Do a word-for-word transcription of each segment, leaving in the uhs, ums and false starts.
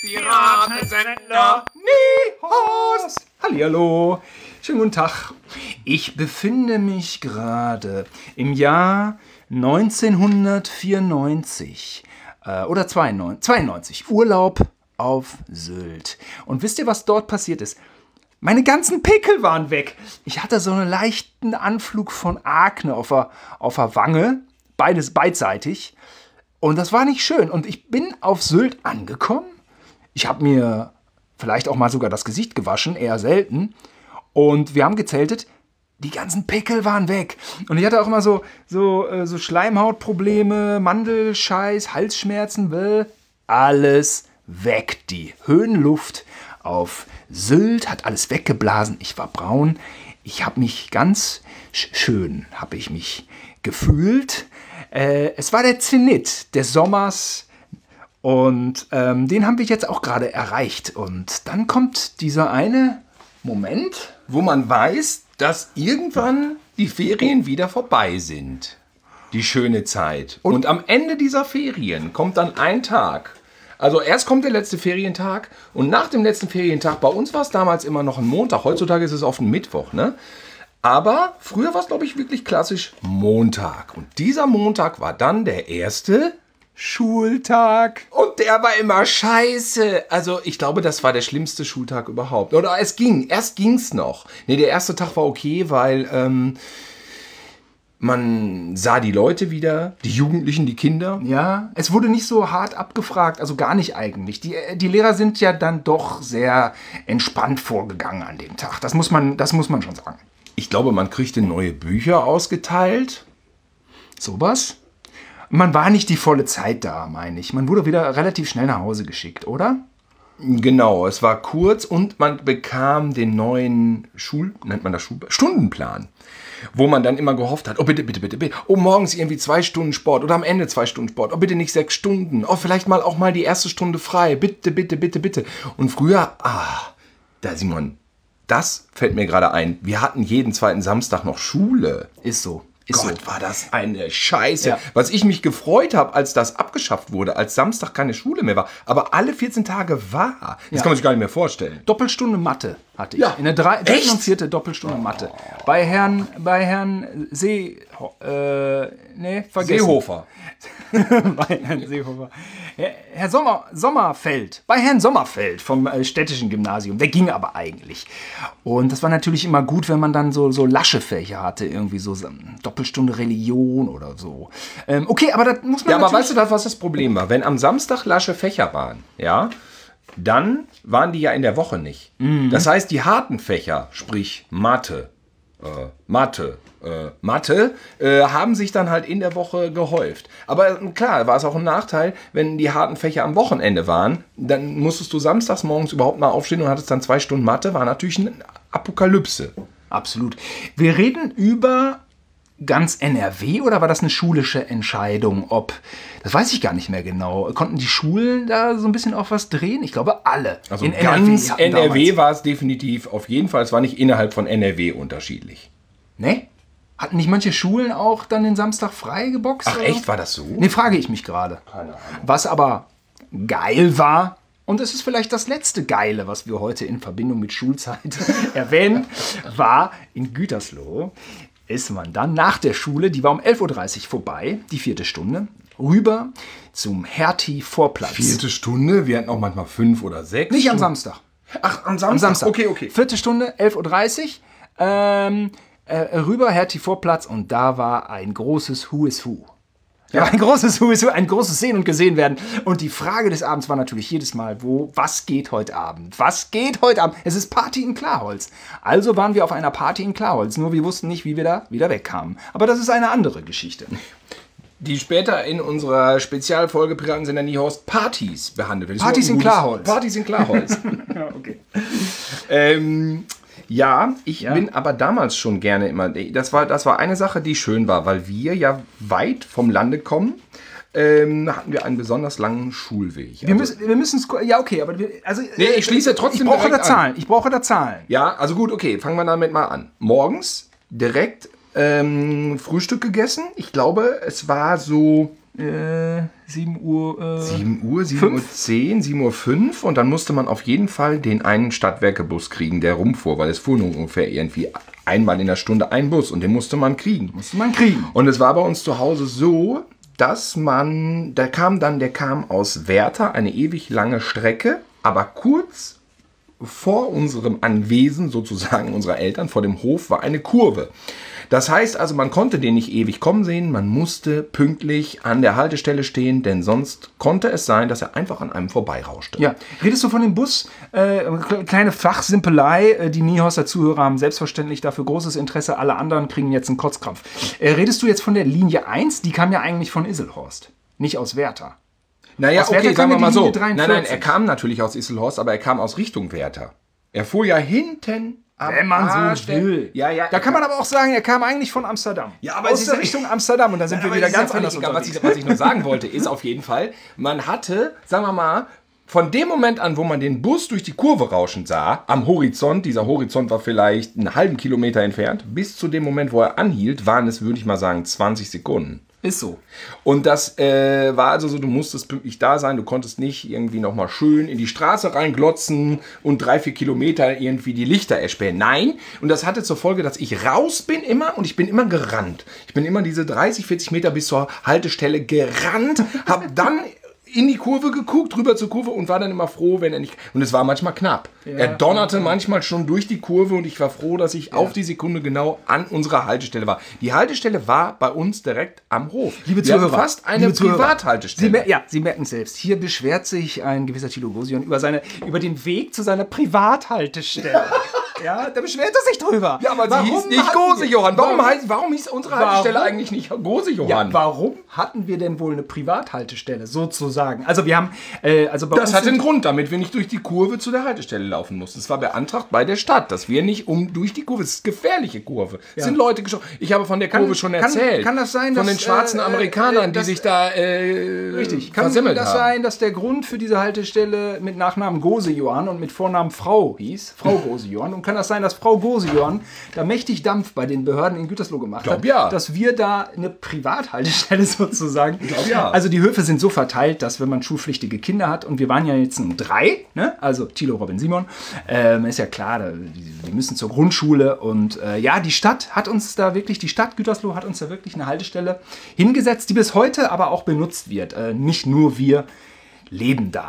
Piratensender Niehorst. Hallihallo, schönen guten Tag. Ich befinde mich gerade im Jahr neunzehnhundertvierundneunzig äh, oder zweiundneunzig, zweiundneunzig, Urlaub auf Sylt. Und wisst ihr, was dort passiert ist? Meine ganzen Pickel waren weg. Ich hatte so einen leichten Anflug von Akne auf der, auf der Wange, beides beidseitig. Und das war nicht schön. Und ich bin auf Sylt angekommen. Ich habe mir vielleicht auch mal sogar das Gesicht gewaschen, eher selten. Und wir haben gezeltet. Die ganzen Pickel waren weg. Und ich hatte auch immer so, so, so Schleimhautprobleme, Mandelscheiß, Halsschmerzen. Bäh. Alles weg. Die Höhenluft auf Sylt hat alles weggeblasen. Ich war braun. Ich habe mich ganz schön, habe ich mich gefühlt. Äh, es war der Zenit des Sommers. Und ähm, den haben wir jetzt auch gerade erreicht. Und dann kommt dieser eine Moment, wo man weiß, dass irgendwann die Ferien wieder vorbei sind. Die schöne Zeit. Und, und am Ende dieser Ferien kommt dann ein Tag. Also erst kommt der letzte Ferientag und nach dem letzten Ferientag, bei uns war es damals immer noch ein Montag, heutzutage ist es oft ein Mittwoch, ne? Aber früher war es, glaube ich, wirklich klassisch Montag. Und dieser Montag war dann der erste Schultag. Und der war immer scheiße. Also ich glaube, das war der schlimmste Schultag überhaupt. Oder es ging, erst ging's noch. Ne, der erste Tag war okay, weil ähm, man sah die Leute wieder, die Jugendlichen, die Kinder. Ja, es wurde nicht so hart abgefragt, also gar nicht eigentlich. Die, die Lehrer sind ja dann doch sehr entspannt vorgegangen an dem Tag. Das muss man, das muss man schon sagen. Ich glaube, man kriegte neue Bücher ausgeteilt. Sowas? Man war nicht die volle Zeit da, meine ich. Man wurde wieder relativ schnell nach Hause geschickt, oder? Genau, es war kurz und man bekam den neuen Schul... nennt man das Schul... Stundenplan. Wo man dann immer gehofft hat, oh bitte, bitte, bitte, bitte, oh morgens irgendwie zwei Stunden Sport oder am Ende zwei Stunden Sport, oh bitte nicht sechs Stunden, oh vielleicht mal auch mal die erste Stunde frei, bitte, bitte, bitte, bitte. Und früher, ah, da Simon, das fällt mir gerade ein, wir hatten jeden zweiten Samstag noch Schule. Ist so. Ist Gott, so. war das eine Scheiße. Ja. Was ich mich gefreut habe, als das abgeschafft wurde, als Samstag keine Schule mehr war, aber alle vierzehn Tage war. Das Ja. kann man sich gar nicht mehr vorstellen. Doppelstunde Mathe hatte ich. Ja. In der drei, dritten Echt? und vierte Doppelstunde Mathe. Bei Herrn, bei Herrn See, äh, nee, vergessen. Seehofer. Bei Herrn Seehofer. Herr, Herr Sommer, Sommerfeld, bei Herrn Sommerfeld vom äh, städtischen Gymnasium. Der ging aber eigentlich. Und das war natürlich immer gut, wenn man dann so, so lasche Fächer hatte, irgendwie so, so Doppelstunde Religion oder so. Ähm, okay, aber das muss man Ja, aber natürlich... weißt du, das, was das Problem war? Wenn am Samstag lasche Fächer waren, ja, dann waren die ja in der Woche nicht. Mhm. Das heißt, die harten Fächer, sprich Mathe, äh, Mathe, äh, Mathe, äh, haben sich dann halt in der Woche gehäuft. Aber äh, klar, war es auch ein Nachteil, wenn die harten Fächer am Wochenende waren, dann musstest du samstags morgens überhaupt mal aufstehen und hattest dann zwei Stunden Mathe, war natürlich eine Apokalypse. Absolut. Wir reden über ganz N R W oder war das eine schulische Entscheidung? Ob, das weiß ich gar nicht mehr genau. Konnten die Schulen da so ein bisschen auf was drehen? Ich glaube, alle. Also in ganz hatten N R W damals- war es definitiv auf jeden Fall. Es war nicht innerhalb von N R W unterschiedlich. Ne? Hatten nicht manche Schulen auch dann den Samstag frei geboxt? Ach oder? echt, war das so? Ne, frage ich mich gerade. Keine Ahnung. Was aber geil war, und es ist vielleicht das letzte Geile, was wir heute in Verbindung mit Schulzeit erwähnen, war in Gütersloh, ist man dann nach der Schule, die war um elf Uhr dreißig vorbei, die vierte Stunde, rüber zum Hertie-Vorplatz. Vierte Stunde? Wir hatten auch manchmal fünf oder sechs. Nicht am Samstag. Ach, am Samstag? Am Samstag. Okay, okay. Vierte Stunde, elf Uhr dreißig, ähm, äh, rüber, Hertie-Vorplatz, und da war ein großes Who is Who. Ja, ein großes Who is Who, ein großes Sehen und Gesehen werden. Und die Frage des Abends war natürlich jedes Mal, wo, was geht heute Abend? Was geht heute Abend? Es ist Party in Klarholz. Also waren wir auf einer Party in Klarholz, nur wir wussten nicht, wie wir da wieder wegkamen. Aber das ist eine andere Geschichte. Die später in unserer Spezialfolge Piratensender Niehorst Partys behandelt wird. Das Partys ist ein in gutes- Klarholz. Partys in Klarholz. Ja, okay. ähm, ja, ich Ja. bin aber damals schon gerne immer, das war, das war eine Sache, die schön war, weil wir ja weit vom Lande kommen, ähm, hatten wir einen besonders langen Schulweg. Wir müssen, wir müssen es, ja okay, aber wir, also, Nee, ich schließe trotzdem ich brauche direkt da Zahlen, ich brauche da Zahlen. Ja, also gut, okay, fangen wir damit mal an. Morgens direkt ähm, Frühstück gegessen. Ich glaube, es war so Äh, sieben Uhr. Äh, sieben Uhr, sieben Uhr zehn, sieben Uhr fünf und dann musste man auf jeden Fall den einen Stadtwerkebus kriegen, der rumfuhr, weil es fuhr nur ungefähr irgendwie einmal in der Stunde ein Bus und den musste man kriegen. Musste man kriegen. Und es war bei uns zu Hause so, dass man, der kam dann, der kam aus Werther, eine ewig lange Strecke, aber kurz vor unserem Anwesen, sozusagen unserer Eltern, vor dem Hof, war eine Kurve. Das heißt also, man konnte den nicht ewig kommen sehen, man musste pünktlich an der Haltestelle stehen, denn sonst konnte es sein, dass er einfach an einem vorbeirauschte. Ja, redest du von dem Bus? Äh, kleine Fachsimpelei, äh, die Niehorster Zuhörer haben selbstverständlich dafür großes Interesse, alle anderen kriegen jetzt einen Kotzkrampf. Äh, redest du jetzt von der Linie eins? Die kam ja eigentlich von Isselhorst, nicht aus Werther. Naja, aus Werther okay, sagen wir mal so. Nein, nein, er kam natürlich aus Isselhorst, aber er kam aus Richtung Werther. Er fuhr ja hinten am Wenn man Arsch so der- will. Ja, ja. Da kann man aber auch sagen, er kam eigentlich von Amsterdam. Ja, aber aus es ist der ja- Richtung Amsterdam und da sind wir Aber wieder es ist ja ganz völlig anders egal. Was ich, unterwegs. was ich nur sagen wollte, ist auf jeden Fall, man hatte, sagen wir mal, von dem Moment an, wo man den Bus durch die Kurve rauschen sah, am Horizont, dieser Horizont war vielleicht einen halben Kilometer entfernt, bis zu dem Moment, wo er anhielt, waren es, würde ich mal sagen, zwanzig Sekunden. Ist so. Und das äh, war also so, du musstest pünktlich da sein, du konntest nicht irgendwie nochmal schön in die Straße reinglotzen und drei, vier Kilometer irgendwie die Lichter erspähen. Nein, und das hatte zur Folge, dass ich raus bin immer und ich bin immer gerannt. Ich bin immer diese dreißig, vierzig Meter bis zur Haltestelle gerannt, hab dann in die Kurve geguckt, rüber zur Kurve und war dann immer froh, wenn er nicht... Und es war manchmal knapp. Ja. Er donnerte manchmal schon durch die Kurve und ich war froh, dass ich auf die Sekunde genau an unserer Haltestelle war. Die Haltestelle war bei uns direkt am Hof. Liebe Wir hatten Zuhörer, fast eine liebe Zuhörer, Privathaltestelle. Sie, mer- ja, Sie merken es selbst. Hier beschwert sich ein gewisser Thilo Gosion über, seine, über den Weg zu seiner Privathaltestelle. Ja, da beschwert er sich drüber. Ja, aber Warum sie hieß nicht hatten Gose wir- Johann. Warum, Warum- heißt, warum hieß unsere Haltestelle Warum? eigentlich nicht Gose Ja, Johann? warum hatten wir denn wohl eine Privathaltestelle, sozusagen? Also wir haben, äh, also bei Das uns hatte sind- einen Grund, damit wir nicht durch die Kurve zu der Haltestelle laufen mussten. Es war beantragt bei der Stadt, dass wir nicht um durch die Kurve, es ist eine gefährliche Kurve. Es sind Leute geschossen. Ich habe von der Kurve schon kann- erzählt. kann das sein, Von dass, den schwarzen äh, äh, Amerikanern, dass- die sich da äh, Richtig. Kann versemmelt das haben. sein, dass der Grund für diese Haltestelle mit Nachnamen Gose Johann und mit Vornamen Frau hieß? Frau Gose Johann. Und kann das sein, dass Frau Gose Johann da mächtig Dampf bei den Behörden in Gütersloh gemacht Glaub hat? ja. Dass wir da eine Privathaltestelle sozusagen. Glaub ja. Also die Höfe sind so verteilt, dass wenn man schulpflichtige Kinder hat, und wir waren ja jetzt ein drei, ne? Also Thilo, Robin, Simon, ähm, ist ja klar, da, die, die müssen zur Grundschule und äh, ja, die Stadt hat uns da wirklich, die Stadt Gütersloh hat uns da wirklich eine Haltestelle hingesetzt, die bis heute aber auch benutzt wird. Äh, nicht nur wir leben da.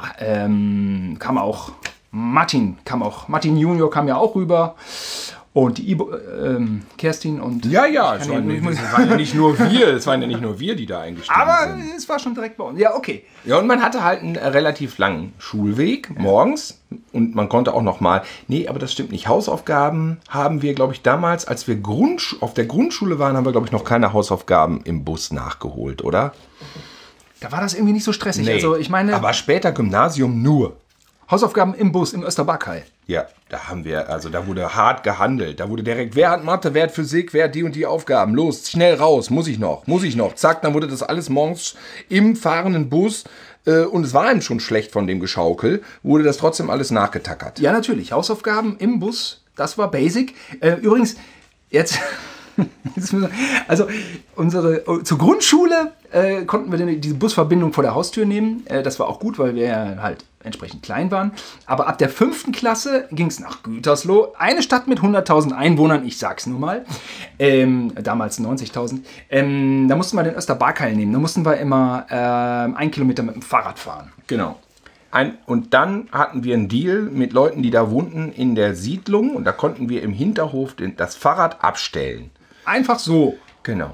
Ähm, kam auch Martin, kam auch, Martin Junior kam ja auch rüber. Und die Ibo, ähm, Kerstin und... Ja, ja, Ich es kann waren, ja- ich muss- es waren ja nicht nur wir, es waren ja nicht nur wir, die da eingestiegen aber sind. es war schon direkt bei uns. Ja, okay. Ja, und man hatte halt einen äh, relativ langen Schulweg morgens und man konnte auch noch mal, nee, aber das stimmt nicht, Hausaufgaben haben wir, glaube ich, damals, als wir Grundsch- auf der Grundschule waren, haben wir, glaube ich, noch keine Hausaufgaben im Bus nachgeholt, oder? Da war das irgendwie nicht so stressig. Also ich meine, aber später Gymnasium nur. Hausaufgaben im Bus, im Österbarkei. Ja, da haben wir, also da wurde hart gehandelt. Da wurde direkt, wer hat Mathe, wer hat Physik, wer hat die und die Aufgaben. Los, schnell raus, muss ich noch, muss ich noch. Zack, dann wurde das alles morgens im fahrenden Bus äh, und es war ihm schon schlecht von dem Geschaukel, wurde das trotzdem alles nachgetackert. Ja, natürlich. Hausaufgaben im Bus, das war basic. Äh, übrigens, jetzt... jetzt müssen wir- also unsere zur Grundschule äh, konnten wir den, diese Busverbindung vor der Haustür nehmen. Äh, das war auch gut, weil wir ja halt entsprechend klein waren. Aber ab der fünften Klasse ging es nach Gütersloh. Eine Stadt mit hunderttausend Einwohnern, ich sag's nur mal. Ähm, damals neunzigtausend. Ähm, da mussten wir den Österbarkei nehmen. Da mussten wir immer ähm, einen Kilometer mit dem Fahrrad fahren. Genau. Ein, und dann hatten wir einen Deal mit Leuten, die da wohnten in der Siedlung und da konnten wir im Hinterhof den, das Fahrrad abstellen. Einfach so. Genau.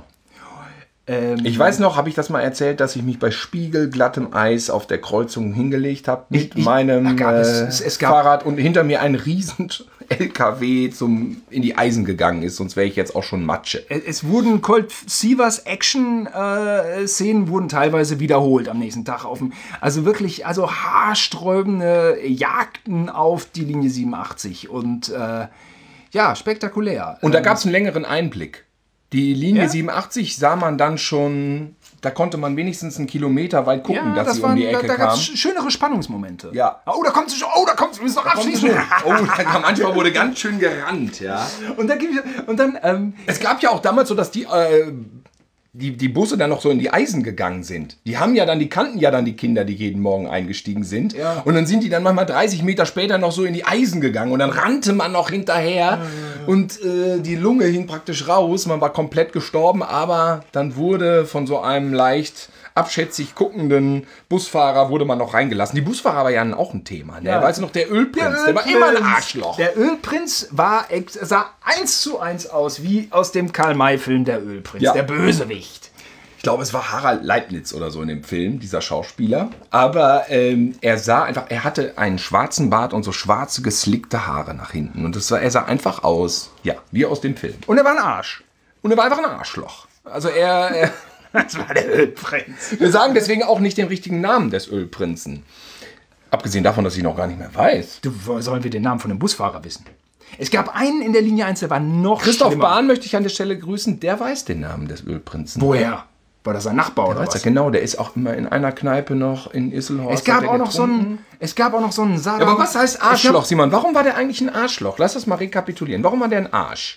Ähm, Ich weiß noch, habe ich das mal erzählt, dass ich mich bei spiegelglattem Eis auf der Kreuzung hingelegt habe mit Ich- ich- meinem ach, gab es- äh, es- es gab- Fahrrad und hinter mir ein riesen L K W zum, in die Eisen gegangen ist, sonst wäre ich jetzt auch schon Matsche. Es wurden Colt Sievers Action-Szenen wurden teilweise wiederholt am nächsten Tag. Auf dem, also wirklich, also haarsträubende Jagden auf die Linie siebenundachtzig und äh, ja, spektakulär. Und da gab es einen längeren Einblick. Die Linie Ja? siebenundachtzig sah man dann schon, da konnte man wenigstens einen Kilometer weit gucken, ja, dass das sie waren, um die da, Ecke da gab kam. es schönere Spannungsmomente. Ja. Oh, da kommt sie schon. Oh, da kommt sie. Wir müssen noch abschließen. Oh, da, manchmal wurde ganz schön gerannt, ja. Und dann, gibt es- und dann ähm, Es gab ja auch damals so, dass die, äh, die, die Busse dann noch so in die Eisen gegangen sind. Die haben ja dann, die kannten ja dann die Kinder, die jeden Morgen eingestiegen sind. Ja. Und dann sind die dann manchmal dreißig Meter später noch so in die Eisen gegangen. Und dann rannte man noch hinterher. Ja, ja, ja. Und äh, die Lunge hing praktisch raus. Man war komplett gestorben. Aber dann wurde von so einem leicht abschätzig guckenden Busfahrer wurde man noch reingelassen. Die Busfahrer war ja auch ein Thema. Ne? Ja. Weißt du noch, der Ölprinz, der, Der war Ölprinz. immer ein Arschloch. Der Ölprinz war, ex- sah eins zu eins aus, wie aus dem Karl-May-Film Der Ölprinz, Ja. der Bösewicht. Ich glaube, es war Harald Leibniz oder so in dem Film, dieser Schauspieler. Aber ähm, er sah einfach, er hatte einen schwarzen Bart und so schwarze, geslickte Haare nach hinten. Und das war, er sah einfach aus, ja, wie aus dem Film. Und er war ein Arsch. Und er war einfach ein Arschloch. Also er... er Das war der Ölprinz. wir sagen deswegen auch nicht den richtigen Namen des Ölprinzen. Abgesehen davon, dass ich noch gar nicht mehr weiß. Du, woher sollen wir den Namen von dem Busfahrer wissen? Es gab einen in der Linie eins, der war noch Christoph schlimmer. Bahn möchte ich an der Stelle grüßen. Der weiß den Namen des Ölprinzen. Woher? War das ein Nachbar Der oder weiß was? ja, genau, der ist auch immer in einer Kneipe noch in Isselhorst. Es gab hat er auch noch so getrunken. einen, es gab auch noch so einen Saddam. Ja, aber was heißt Es Arschloch, gab- Simon? Warum war der eigentlich ein Arschloch? Lass das mal rekapitulieren. Warum war der ein Arsch?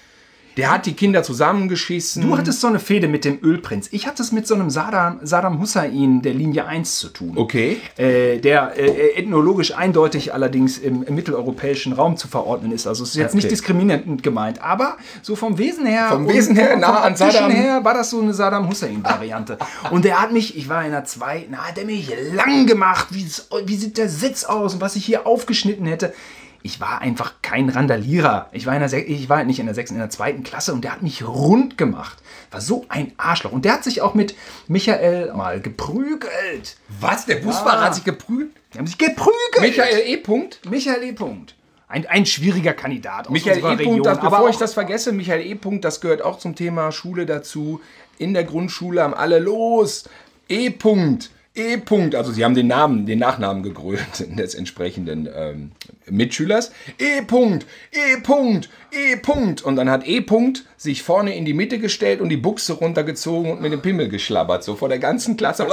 Der hat die Kinder zusammengeschissen. Du hattest so eine Fehde mit dem Ölprinz. Ich hatte es mit so einem Saddam, Saddam Hussein der Linie eins zu tun. Okay. Äh, der äh, ethnologisch eindeutig allerdings im, im mitteleuropäischen Raum zu verordnen ist. Also es ist jetzt Okay. nicht diskriminierend gemeint, aber so vom Wesen her, Vom und Wesen her vom, nah vom an Optischen Saddam. her war das so eine Saddam Hussein-Variante. Und der hat mich, ich war in der zwei, na, hat der mich lang gemacht, wie, wie sieht der Sitz aus und was ich hier aufgeschnitten hätte. Ich war einfach kein Randalierer. Ich war, in der Se- ich war nicht in der sechsten, in der zweiten Klasse und der hat mich rund gemacht. War so ein Arschloch. Und der hat sich auch mit Michael mal geprügelt. Was? Der Busfahrer Ja. hat sich geprügelt? Die haben sich geprügelt. Michael E. Punkt? Michael E. Punkt. Ein, ein schwieriger Kandidat aus Michael unserer E. Region. Punkt, das, aber bevor auch, ich das vergesse, Michael E. Punkt, das gehört auch zum Thema Schule dazu. In der Grundschule haben alle los. E. Punkt. E. Punkt. Also sie haben den Namen, den Nachnamen gegrölt des entsprechenden ähm, Mitschülers. E. Punkt. E. Punkt. E. Punkt. Und dann hat E. Punkt sich vorne in die Mitte gestellt und die Buchse runtergezogen und mit dem Pimmel geschlabbert. So vor der ganzen Klasse. Und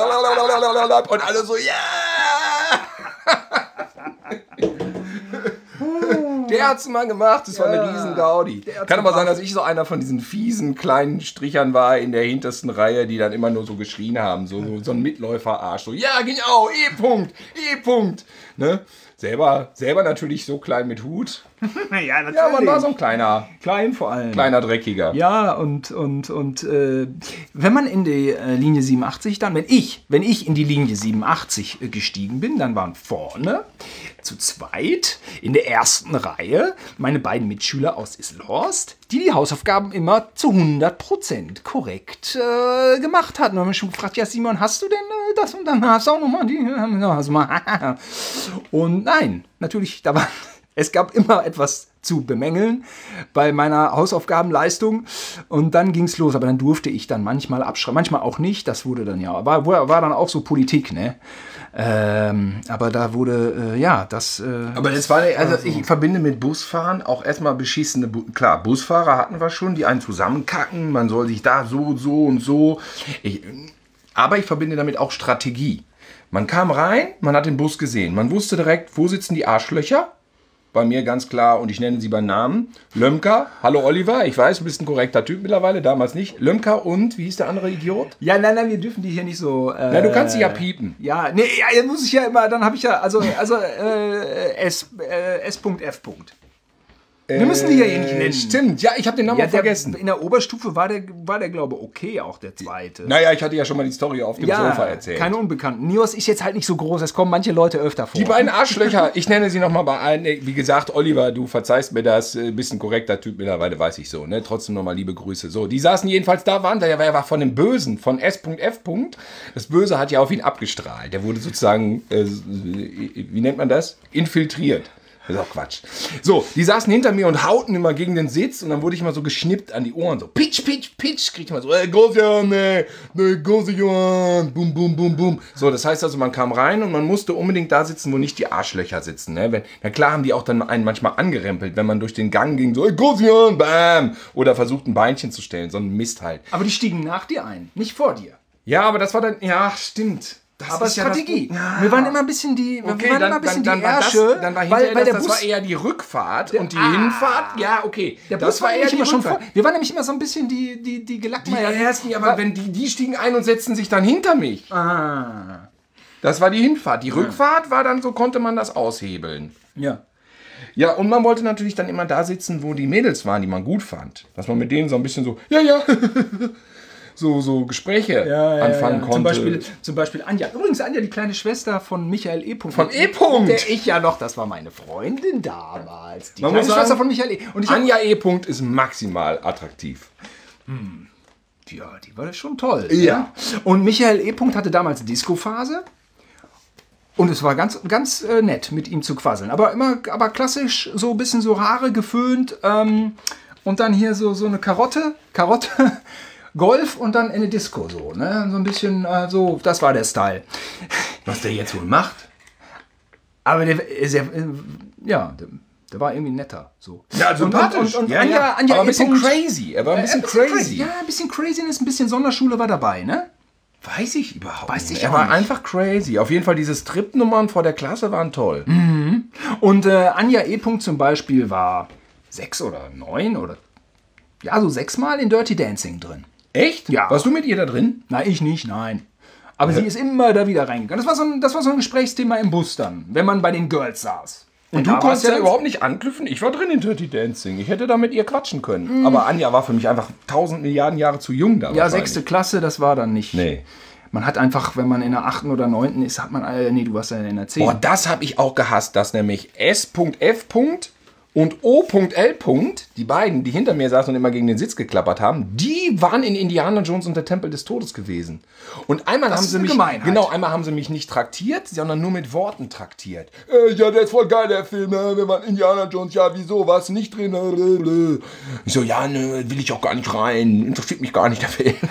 alle so, ja! Der hat's mal gemacht, das war eine riesen Gaudi. Kann aber sein, dass ich so einer von diesen fiesen kleinen Strichern war in der hintersten Reihe, die dann immer nur so geschrien haben. So, so, so ein Mitläuferarsch. So, ja, genau, E-Punkt, E-Punkt. Ne? Selber, selber natürlich so klein mit Hut. ja, natürlich. Ja, man war so ein kleiner, klein vor allem. kleiner Dreckiger. Ja, und, und, und äh, wenn man in die äh, Linie siebenundachtzig dann, wenn ich, wenn ich in die Linie siebenundachtzig äh, gestiegen bin, dann waren vorne zu zweit in der ersten Reihe meine beiden Mitschüler aus Isselhorst, die die Hausaufgaben immer zu hundert Prozent korrekt äh, gemacht hatten. Und haben mich schon gefragt, ja Simon, hast du denn äh, das und dann hast du auch nochmal die? Also mal, und nein, natürlich, da war... Es gab immer etwas zu bemängeln bei meiner Hausaufgabenleistung und dann ging es los. Aber dann durfte ich dann manchmal abschreiben, manchmal auch nicht. Das wurde dann ja, war, war dann auch so Politik, ne? Ähm, aber da wurde, äh, ja, das... Äh, Aber das war, also ich verbinde mit Busfahren auch erstmal beschissene, Bu klar, Busfahrer hatten wir schon, die einen zusammenkacken, man soll sich da so, so und so. Ich, aber ich verbinde damit auch Strategie. Man kam rein, man hat den Bus gesehen, man wusste direkt, wo sitzen die Arschlöcher? Bei mir ganz klar, und ich nenne sie beim Namen, Lömker. Hallo Oliver, ich weiß, du bist ein korrekter Typ mittlerweile, damals nicht. Lömker und, wie hieß der andere Idiot? ja, nein, nein, wir dürfen die hier nicht so... Äh, Na, du kannst sie ja piepen. Ja, nee, ja, jetzt muss ich ja immer, dann habe ich ja, also, also äh, S, äh, S.F. Wir müssen die ja hier nicht nennen. Stimmt, ja, ich habe den Namen Ja, auch der, vergessen. in der Oberstufe war der, war der glaube ich, okay, auch der zweite. Naja, ich hatte ja schon mal die Story auf dem ja, Sofa erzählt. keine Unbekannten. Nios ist jetzt halt nicht so groß, es kommen manche Leute öfter vor. Die beiden Arschlöcher, ich nenne sie nochmal bei allen, wie gesagt, Oliver, du verzeihst mir das, äh, bist ein korrekter Typ mittlerweile, weiß ich so, ne? Trotzdem nochmal liebe Grüße. So, die saßen jedenfalls da, waren da, er war von dem Bösen, von S.F. Das Böse hat ja auf ihn abgestrahlt. Der wurde sozusagen, äh, wie nennt man das? Infiltriert. Das ist auch Quatsch. So, die saßen hinter mir und hauten immer gegen den Sitz und dann wurde ich immer so geschnippt an die Ohren. So, pitch, pitch, pitch. Kriegt man so, ey, Großjohann, ey, ey, Großjohann, bum, bum, bum, bum. So, das heißt also, man kam rein und man musste unbedingt da sitzen, wo nicht die Arschlöcher sitzen. Ne? Wenn, na klar haben die auch dann einen manchmal angerempelt, wenn man durch den Gang ging, so, ey, Großjohann, bam. Oder versucht, ein Beinchen zu stellen, so ein Mist halt. Aber die stiegen nach dir ein, nicht vor dir. Ja, aber das war dann, ja, stimmt. Das aber ist ja das- Strategie. Ja. Wir waren immer ein bisschen die, wir Okay, waren dann, immer ein bisschen dann, dann, die war das, Ärsche, dann war weil, hinterher weil der das, Bus, das war eher die Rückfahrt und die Ah. Hinfahrt, ja, okay. der das Bus war eher eigentlich die immer schon vor. Rückfahrt. Wir waren nämlich immer so ein bisschen die, die, die Die Gelackmeier. ersten, aber wenn die, die stiegen ein und setzten sich dann hinter mich. Ah. Das war die Hinfahrt. Die Rückfahrt war dann, so konnte man das aushebeln. Ja. Ja, und man wollte natürlich dann immer da sitzen, wo die Mädels waren, die man gut fand. Dass man mit denen so ein bisschen so, ja, ja, so, so Gespräche anfangen konnte. Zum Beispiel, zum Beispiel Anja. Übrigens Anja, die kleine Schwester von Michael E. Von E. Punkt. Der ich ja noch, das war meine Freundin damals. Die Man kleine muss sagen, Schwester von Michael E. Und ich hab, Anja E. Punkt ist maximal attraktiv. ja, die war schon toll. Ja. Und Michael E. Punkt hatte damals Disco-Phase. Und es war ganz, ganz äh, nett, mit ihm zu quasseln. Aber immer, aber klassisch, so ein bisschen so Haare geföhnt. Ähm, und dann hier so, so eine Karotte, Karotte, Golf und dann in eine Disco so. Ne? So ein bisschen, äh, so, das war der Style. Was der jetzt wohl macht? Aber der, ist ja, äh, ja, der, der war irgendwie netter. So. Ja, sympathisch. Und, und, und ja, Anja, ja. Anja aber ein bisschen E. Punkt- crazy. Er war ein bisschen Äh, ein crazy. Ja, ein bisschen Craziness, ein bisschen Sonderschule war dabei, ne? Weiß ich überhaupt Weiß nicht. ich Er auch war nicht. einfach crazy. Auf jeden Fall diese Strip-Nummern vor der Klasse waren toll. Und äh, Anja E. Punkt zum Beispiel war sechs oder neun oder ja, so sechsmal in Dirty Dancing drin. Echt? Ja. Warst du mit ihr da drin? Na, ich nicht, nein. Aber sie ist immer da wieder reingegangen. Das war, so ein, das war so ein Gesprächsthema im Bus dann, wenn man bei den Girls saß. Und da du war's konntest ja dann- überhaupt nicht anknüpfen. Ich war drin in Dirty Dancing. Ich hätte da mit ihr quatschen können. Aber Anja war für mich einfach tausend Milliarden Jahre zu jung da. Ja, wahrscheinlich. sechste Klasse, das war dann nicht. Nee. Man hat einfach, wenn man in der achten oder neunten ist, hat man, äh, nee, du warst ja in der Boah, zehnten. das habe ich auch gehasst, dass nämlich S F und O L, die beiden, die hinter mir saßen und immer gegen den Sitz geklappert haben, die waren in Indiana Jones und der Tempel des Todes gewesen. Und einmal haben ist sie eine mich, Gemeinheit. genau, einmal haben sie mich nicht traktiert, sondern nur mit Worten traktiert. Äh, ja, der ist voll geil, der Film, äh, wenn man Indiana Jones, ja, wieso, warst du nicht drin? Äh, Ich so, ja, ne, will ich auch gar nicht rein, interessiert mich gar nicht der Film.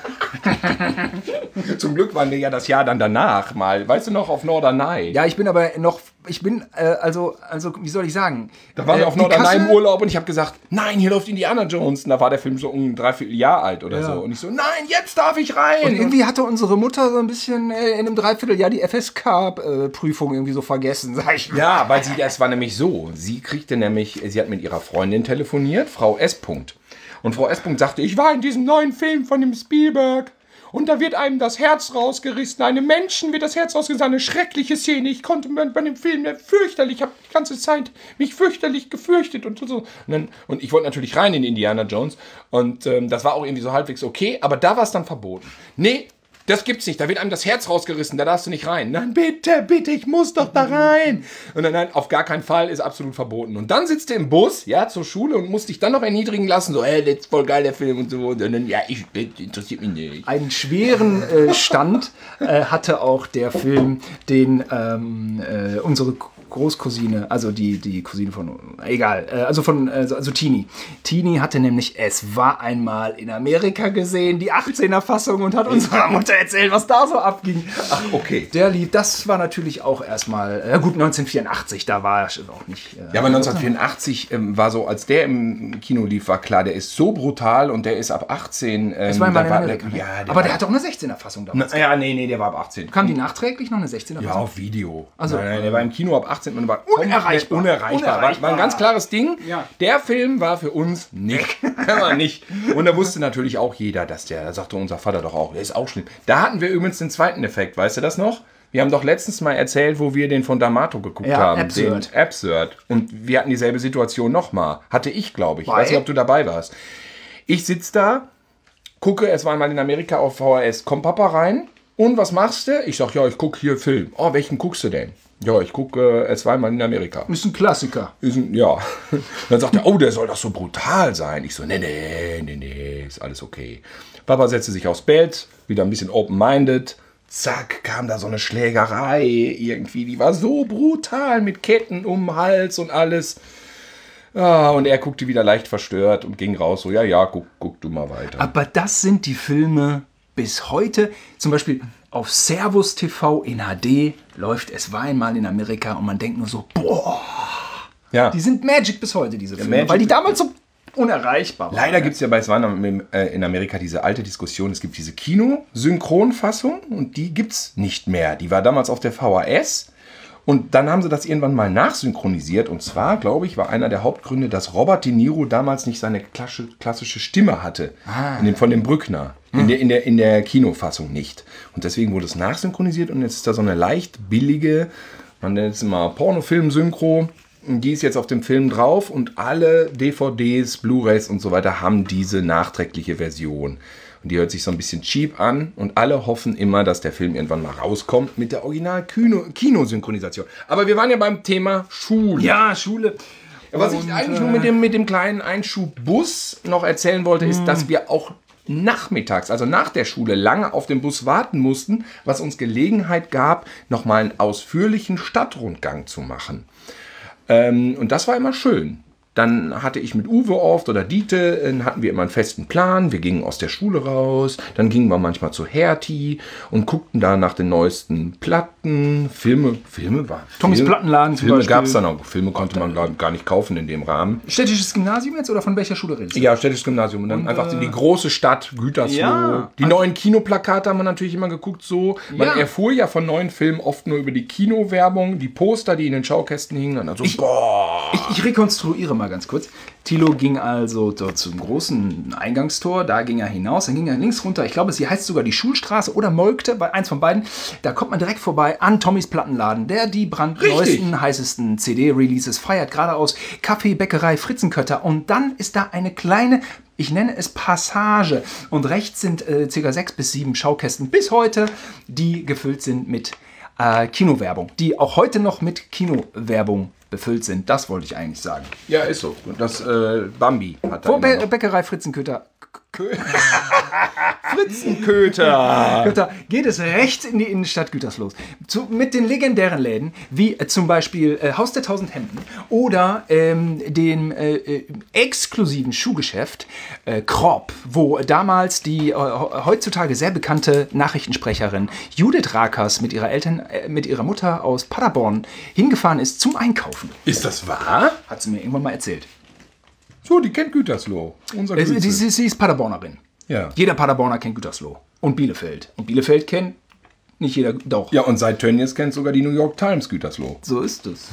Zum Glück waren wir ja das Jahr dann danach mal, weißt du noch, auf Norderney. Ja, ich bin aber noch, ich bin, äh, also, also, wie soll ich sagen? Da waren wir Äh, auf die Norderney Kasse- im Urlaub und ich habe gesagt, nein, hier läuft Indiana Jones. Und da war der Film so um ein Dreivierteljahr alt oder Ja. so. Und ich so, nein, jetzt darf ich rein. Und irgendwie hatte unsere Mutter so ein bisschen äh, in einem Dreivierteljahr die F S K-Prüfung irgendwie so vergessen, sag ich mal. Ja, weil sie, das war nämlich so. Sie kriegte nämlich, sie hat mit ihrer Freundin telefoniert, Frau S. -Punkt. Und Frau S. -Punkt sagte, ich war in diesem neuen Film von dem Spielberg. Und da wird einem das Herz rausgerissen. Einem Menschen wird das Herz rausgerissen. Eine schreckliche Szene. Ich konnte bei bei dem Film der fürchterlich, ich habe die ganze Zeit mich fürchterlich gefürchtet und so. Und, dann, und ich wollte natürlich rein in Indiana Jones. Und ähm, das war auch irgendwie so halbwegs okay. Aber da war es dann verboten. Nee, das gibt's nicht. Da wird einem das Herz rausgerissen. Da darfst du nicht rein. Nein, bitte, bitte, ich muss doch da rein. Und dann, nein, auf gar keinen Fall, ist absolut verboten. Und dann sitzt du im Bus, ja, zur Schule und musst dich dann noch erniedrigen lassen. So, ey, das ist voll geil, der Film und so. Und dann, ja, ich, das interessiert mich nicht. Einen schweren äh, Stand äh, hatte auch der Film, den ähm, äh, unsere Großcousine, also die, die Cousine von, egal, äh, also von, äh, also Tini. Tini hatte nämlich Es war einmal in Amerika gesehen, die achtzehner-Fassung und hat unserer Mutter erzählt, was da so abging. Ach, okay. Der lief, das war natürlich auch erstmal, äh, gut, neunzehnhundertvierundachtzig, da war er schon auch nicht. Äh, Ja, aber neunzehnhundertvierundachtzig ähm, war so, als der im Kino lief, war klar, der ist so brutal und der ist ab achtzehn. Ähm, Es war einmal da in Amerika. ja, der aber war, der hatte auch eine sechzehner-Fassung damals. Na, ja, nee, nee, der war ab achtzehn. Kam die nachträglich noch eine sechzehner-Fassung? Ja, auf Video. Also, nein, nein, der war im Kino ab achtzehn und war Unerreichbar. Unerreichbar. Unerreichbar. War, war ein ganz klares Ding. Ja. Der Film war für uns nicht. Kann man nicht. Und da wusste natürlich auch jeder, dass der, da sagte unser Vater doch auch, der ist auch schlimm. Da hatten wir übrigens den zweiten Effekt, weißt du das noch? Wir haben doch letztens mal erzählt, wo wir den von D'Amato geguckt Ja, haben. Absurd. Den Absurd. Und wir hatten dieselbe Situation nochmal. Hatte ich, glaube ich. Ich Bei? weiß nicht, ob du dabei warst. Ich sitze da, gucke, es war einmal in Amerika auf V H S. Komm Papa rein. Und was machst du? Ich sag, ja, ich gucke hier Film. Oh, welchen guckst du denn? Ja, ich gucke, äh, es war einmal in Amerika. Ist ein Klassiker. Ist ein, ja. Dann sagt er, oh, der soll doch so brutal sein. Ich so, nee, nee, nee, nee, ist alles okay. Papa setzte sich aufs Bett, wieder ein bisschen open-minded. Zack, kam da so eine Schlägerei irgendwie. Die war so brutal mit Ketten um den Hals und alles. Ah, und er guckte wieder leicht verstört und ging raus. So, ja, ja, guck, guck du mal weiter. Aber das sind die Filme bis heute. Zum Beispiel auf Servus T V in H D läuft Es war einmal in Amerika und man denkt nur so, boah, Ja. die sind Magic bis heute, diese Filme. Magic- weil die damals so unerreichbar war. Leider gibt es ja bei, es war in Amerika diese alte Diskussion, es gibt diese Kino-Synchronfassung und die gibt es nicht mehr. Die war damals auf der V H S und dann haben sie das irgendwann mal nachsynchronisiert und zwar, glaube ich, war einer der Hauptgründe, dass Robert De Niro damals nicht seine klassische Stimme hatte, ah. in dem, von dem Brückner. In der, in, der, in der Kinofassung nicht. Und deswegen wurde es nachsynchronisiert und jetzt ist da so eine leicht billige, man nennt es immer Pornofilm-Synchro, die ist jetzt auf dem Film drauf und alle D V Ds, Blu-rays und so weiter haben diese nachträgliche Version. Und die hört sich so ein bisschen cheap an und alle hoffen immer, dass der Film irgendwann mal rauskommt mit der Original-Kino-Synchronisation. Aber wir waren ja beim Thema Schule. Ja, Schule. Was und, ich eigentlich äh, nur mit dem, mit dem kleinen Einschubbus noch erzählen wollte, ist, dass wir auch nachmittags, also nach der Schule, lange auf den Bus warten mussten, was uns Gelegenheit gab, nochmal einen ausführlichen Stadtrundgang zu machen. Ähm, und das war immer schön. Dann hatte ich mit Uwe oft oder Dieter, dann hatten wir immer einen festen Plan. Wir gingen aus der Schule raus, dann gingen wir manchmal zu Hertie und guckten da nach den neuesten Platten, Filme, Filme war. Tommys Film, Plattenladen zum Filme gab es dann auch. Filme konnte man glaub, gar nicht kaufen in dem Rahmen. Städtisches Gymnasium jetzt oder von welcher Schule redest du? Ja, Städtisches Gymnasium und dann und, einfach in die große Stadt Gütersloh. Ja, die neuen Kinoplakate haben wir natürlich immer geguckt so. Man ja. erfuhr ja von neuen Filmen oft nur über die Kinowerbung, die Poster, die in den Schaukästen hingen. Und dann so, ich, boah. Ich, ich rekonstruiere mal ganz kurz. Thilo ging also dort zum großen Eingangstor, da ging er hinaus, dann ging er links runter, ich glaube, sie heißt sogar die Schulstraße oder Molkte, bei eins von beiden. Da kommt man direkt vorbei an Tommys Plattenladen, der die brandneuesten, heißesten C D-Releases feiert, geradeaus Kaffee, Bäckerei, Fritzenkötter. Und dann ist da eine kleine, ich nenne es Passage. Und rechts sind äh, ca. sechs bis sieben Schaukästen bis heute, die gefüllt sind mit äh, Kinowerbung, die auch heute noch mit Kinowerbung befüllt sind. Das wollte ich eigentlich sagen. Ja, ist so. Das äh, Bambi hat da Vor Bä Bäckerei Fritzenköter. Fritzenköter. Köter, geht es rechts in die Innenstadt Gütersloh. Zu, mit den legendären Läden, wie äh, zum Beispiel äh, Haus der Tausend Hemden oder ähm, dem äh, äh, exklusiven Schuhgeschäft äh, Kropp, wo damals die äh, heutzutage sehr bekannte Nachrichtensprecherin Judith Rakers mit ihrer Eltern, äh, mit ihrer Mutter aus Paderborn hingefahren ist zum Einkaufen. Ist das wahr? Hat sie mir irgendwann mal erzählt. So, die kennt Gütersloh. Unser sie, sie, sie ist Paderbornerin. Ja. Jeder Paderborner kennt Gütersloh. Und Bielefeld. Und Bielefeld kennt nicht jeder, doch. Ja, und seit Tönnies kennt sogar die New York Times Gütersloh. So ist es.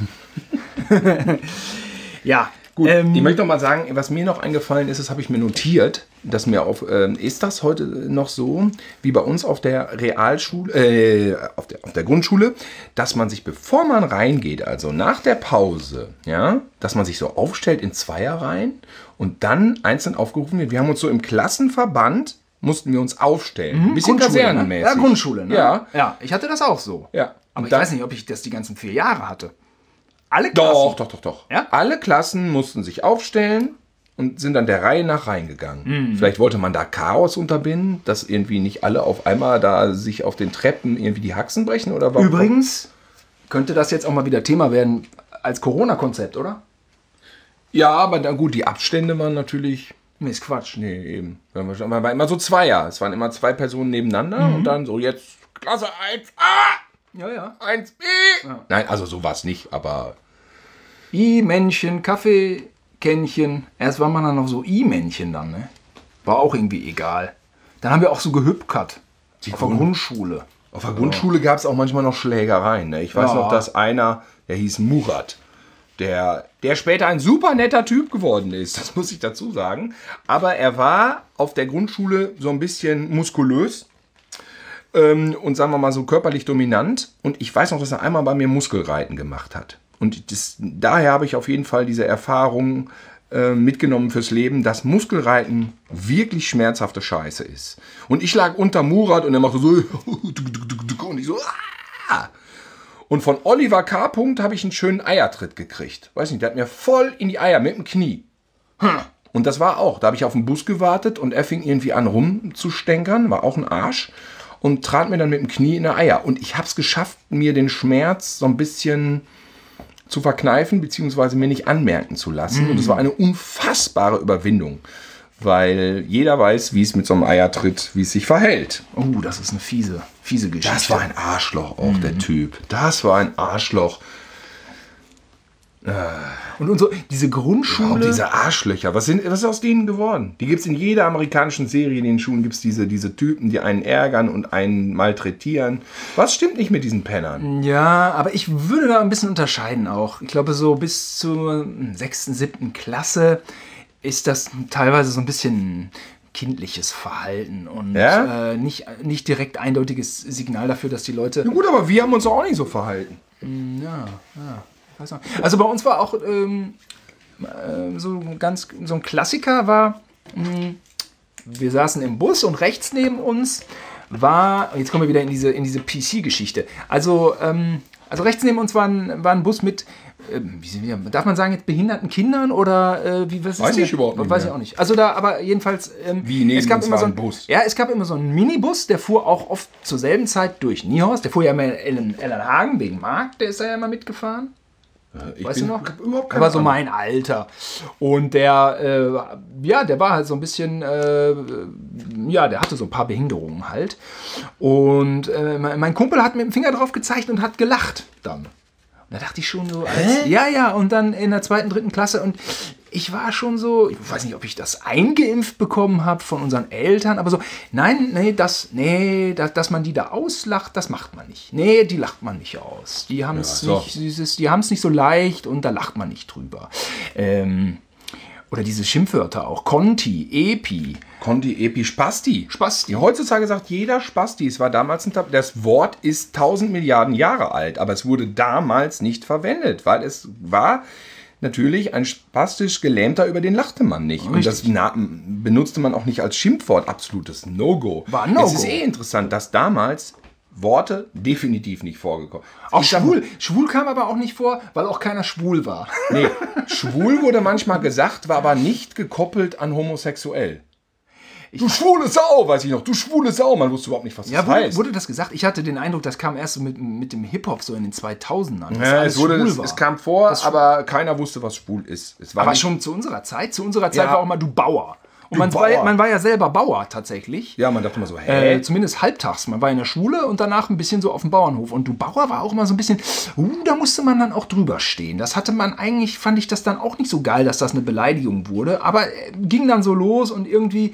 Ja. Gut, ähm, ich möchte noch mal sagen, was mir noch eingefallen ist, das habe ich mir notiert, dass mir auf, äh, ist das heute noch so, wie bei uns auf der Realschule, äh, auf der, auf der Grundschule, dass man sich, bevor man reingeht, also nach der Pause, ja, dass man sich so aufstellt in Zweierreihen und dann einzeln aufgerufen wird. Wir haben uns so im Klassenverband, mussten wir uns aufstellen. Mhm, ein bisschen kasernenmäßig. Ne? Ja, Grundschule, ne? Ja. Ja, ich hatte das auch so. Ja. Aber ich dann, weiß nicht, ob ich das die ganzen vier Jahre hatte. Alle Klassen? Doch, doch, doch, doch. Ja? Alle Klassen mussten sich aufstellen und sind dann der Reihe nach reingegangen. Mhm. Vielleicht wollte man da Chaos unterbinden, dass irgendwie nicht alle auf einmal da sich auf den Treppen irgendwie die Haxen brechen oder warum? Übrigens könnte das jetzt auch mal wieder Thema werden als Corona-Konzept, oder? Ja, aber dann gut, die Abstände waren natürlich... Nee, ist Quatsch. Nee, eben. Man war immer so Zweier. Es waren immer zwei Personen nebeneinander mhm. und dann so jetzt Klasse eins A. Ja, ja. eins B. Ja. Nein, also so war es nicht, aber... I-Männchen, Kaffeekännchen. Erst war man dann noch so I-Männchen dann, ne? War auch irgendwie egal. Dann haben wir auch so gehüpkert. Die auf der Grundschule. Auf der Grundschule ja. gab es auch manchmal noch Schlägereien. Ne? Ich weiß ja. noch, dass einer, der hieß Murat, der, der später ein super netter Typ geworden ist. Das muss ich dazu sagen. Aber er war auf der Grundschule so ein bisschen muskulös. Und sagen wir mal so körperlich dominant. Und ich weiß noch, dass er einmal bei mir Muskelreiten gemacht hat. Und das, daher habe ich auf jeden Fall diese Erfahrung äh, mitgenommen fürs Leben, dass Muskelreiten wirklich schmerzhafte Scheiße ist. Und ich lag unter Murat und er machte so und ich so ah! Und von Oliver K. habe ich einen schönen Eiertritt gekriegt. Weiß nicht, der hat mir voll in die Eier mit dem Knie. Und das war auch, da habe ich auf den Bus gewartet und er fing irgendwie an rumzustänkern, war auch ein Arsch. Und trat mir dann mit dem Knie in die Eier. Und ich habe es geschafft, mir den Schmerz so ein bisschen zu verkneifen, beziehungsweise mir nicht anmerken zu lassen. Mm. Und es war eine unfassbare Überwindung. Weil jeder weiß, wie es mit so einem Eiertritt, wie es sich verhält. Oh, das ist eine fiese, fiese Geschichte. Das war ein Arschloch auch, mm. der Typ. Das war ein Arschloch. Und, und so, diese Grundschule. Und diese Arschlöcher, was, sind, was ist aus denen geworden? Die gibt es in jeder amerikanischen Serie, in den Schulen gibt es diese, diese Typen, die einen ärgern und einen malträtieren. Was stimmt nicht mit diesen Pennern? Ja, aber ich würde da ein bisschen unterscheiden auch. Ich glaube, so bis zur sechsten, siebten Klasse ist das teilweise so ein bisschen kindliches Verhalten und ja? äh, nicht, nicht direkt eindeutiges Signal dafür, dass die Leute... Ja gut, aber wir haben uns auch nicht so verhalten. Ja, ja. Ich weiß noch. Also bei uns war auch ähm, äh, so, ganz, so ein Klassiker war, mh, wir saßen im Bus und rechts neben uns war, jetzt kommen wir wieder in diese, in diese P C-Geschichte, also, ähm, also rechts neben uns war ein, war ein Bus mit, äh, wie, darf man sagen jetzt behinderten Kindern oder äh, wie was ist Weiß denn ich überhaupt nicht Weiß mehr. ich auch nicht. Also da, aber jedenfalls, ähm, Wie neben es gab uns immer war so ein ein Bus? Ja, es gab immer so einen Minibus, der fuhr auch oft zur selben Zeit durch Niehorst, der fuhr ja immer in Ellen, Ellenhagen wegen Markt, der ist da ja immer mitgefahren. Ich Weißt bin, du noch? hab überhaupt keine Aber so Ahnung. mein Alter. Und der, äh, ja, der war halt so ein bisschen, äh, ja, der hatte so ein paar Behinderungen halt. Und äh, mein, mein Kumpel hat mit dem Finger drauf gezeigt und hat gelacht dann. Und da dachte ich schon so, als, ja, ja, und dann in der zweiten, dritten Klasse und ich war schon so, ich weiß nicht, ob ich das eingeimpft bekommen habe von unseren Eltern, aber so, nein, nee, das, nee, das, dass man die da auslacht, das macht man nicht. Nee, die lacht man nicht aus. Die haben es Ja, so. nicht, dieses, die haben es nicht so leicht und da lacht man nicht drüber. Ähm, oder diese Schimpfwörter auch, Conti, Epi. Conti, Epi, Spasti. Spasti. Ja, heutzutage sagt jeder Spasti. Es war damals ein Tab Das Wort ist tausend Milliarden Jahre alt, aber es wurde damals nicht verwendet, weil es war natürlich ein spastisch Gelähmter, über den lachte man nicht. Richtig. Und das na, benutzte man auch nicht als Schimpfwort. Absolutes No-Go. War ein No-Go. Es ist eh interessant, dass damals Worte definitiv nicht vorgekommen. Auch Ich sag- schwul. Schwul kam aber auch nicht vor, weil auch keiner schwul war. Nee, schwul wurde manchmal gesagt, war aber nicht gekoppelt an homosexuell. Du schwule Sau, weiß ich noch. Du schwule Sau. Man wusste überhaupt nicht, was das Ja, wurde, heißt. wurde das gesagt? Ich hatte den Eindruck, das kam erst so mit, mit dem Hip-Hop so in den zweitausendern. dass Ja, alles es, wurde, schwul es, war. es kam vor, Das- aber keiner wusste, was schwul ist. Es war Aber nicht- schon zu unserer Zeit. Zu unserer Zeit Ja. war auch mal du Bauer. Und Du man, Bauer. War, man war ja selber Bauer tatsächlich. Ja, man dachte immer so, hä? Äh, zumindest halbtags. Man war in der Schule und danach ein bisschen so auf dem Bauernhof. Und du Bauer war auch immer so ein bisschen, uh, da musste man dann auch drüber stehen. Das hatte man eigentlich, fand ich das dann auch nicht so geil, dass das eine Beleidigung wurde. Aber äh, ging dann so los und irgendwie,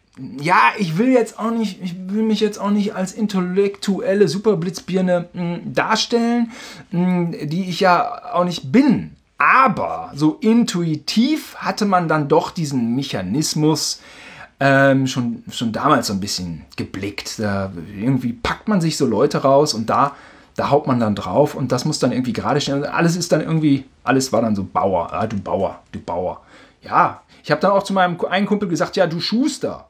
ja, ich will jetzt auch nicht, ich will mich jetzt auch nicht als intellektuelle Superblitzbirne mh, darstellen, mh, die ich ja auch nicht bin. Aber so intuitiv hatte man dann doch diesen Mechanismus ähm, schon, schon damals so ein bisschen geblickt. Da irgendwie packt man sich so Leute raus und da, da haut man dann drauf und das muss dann irgendwie gerade stehen. Alles ist dann irgendwie, alles war dann so Bauer. Ah, du Bauer, du Bauer. Ja, ich habe dann auch zu meinem einen Kumpel gesagt, ja, du Schuster.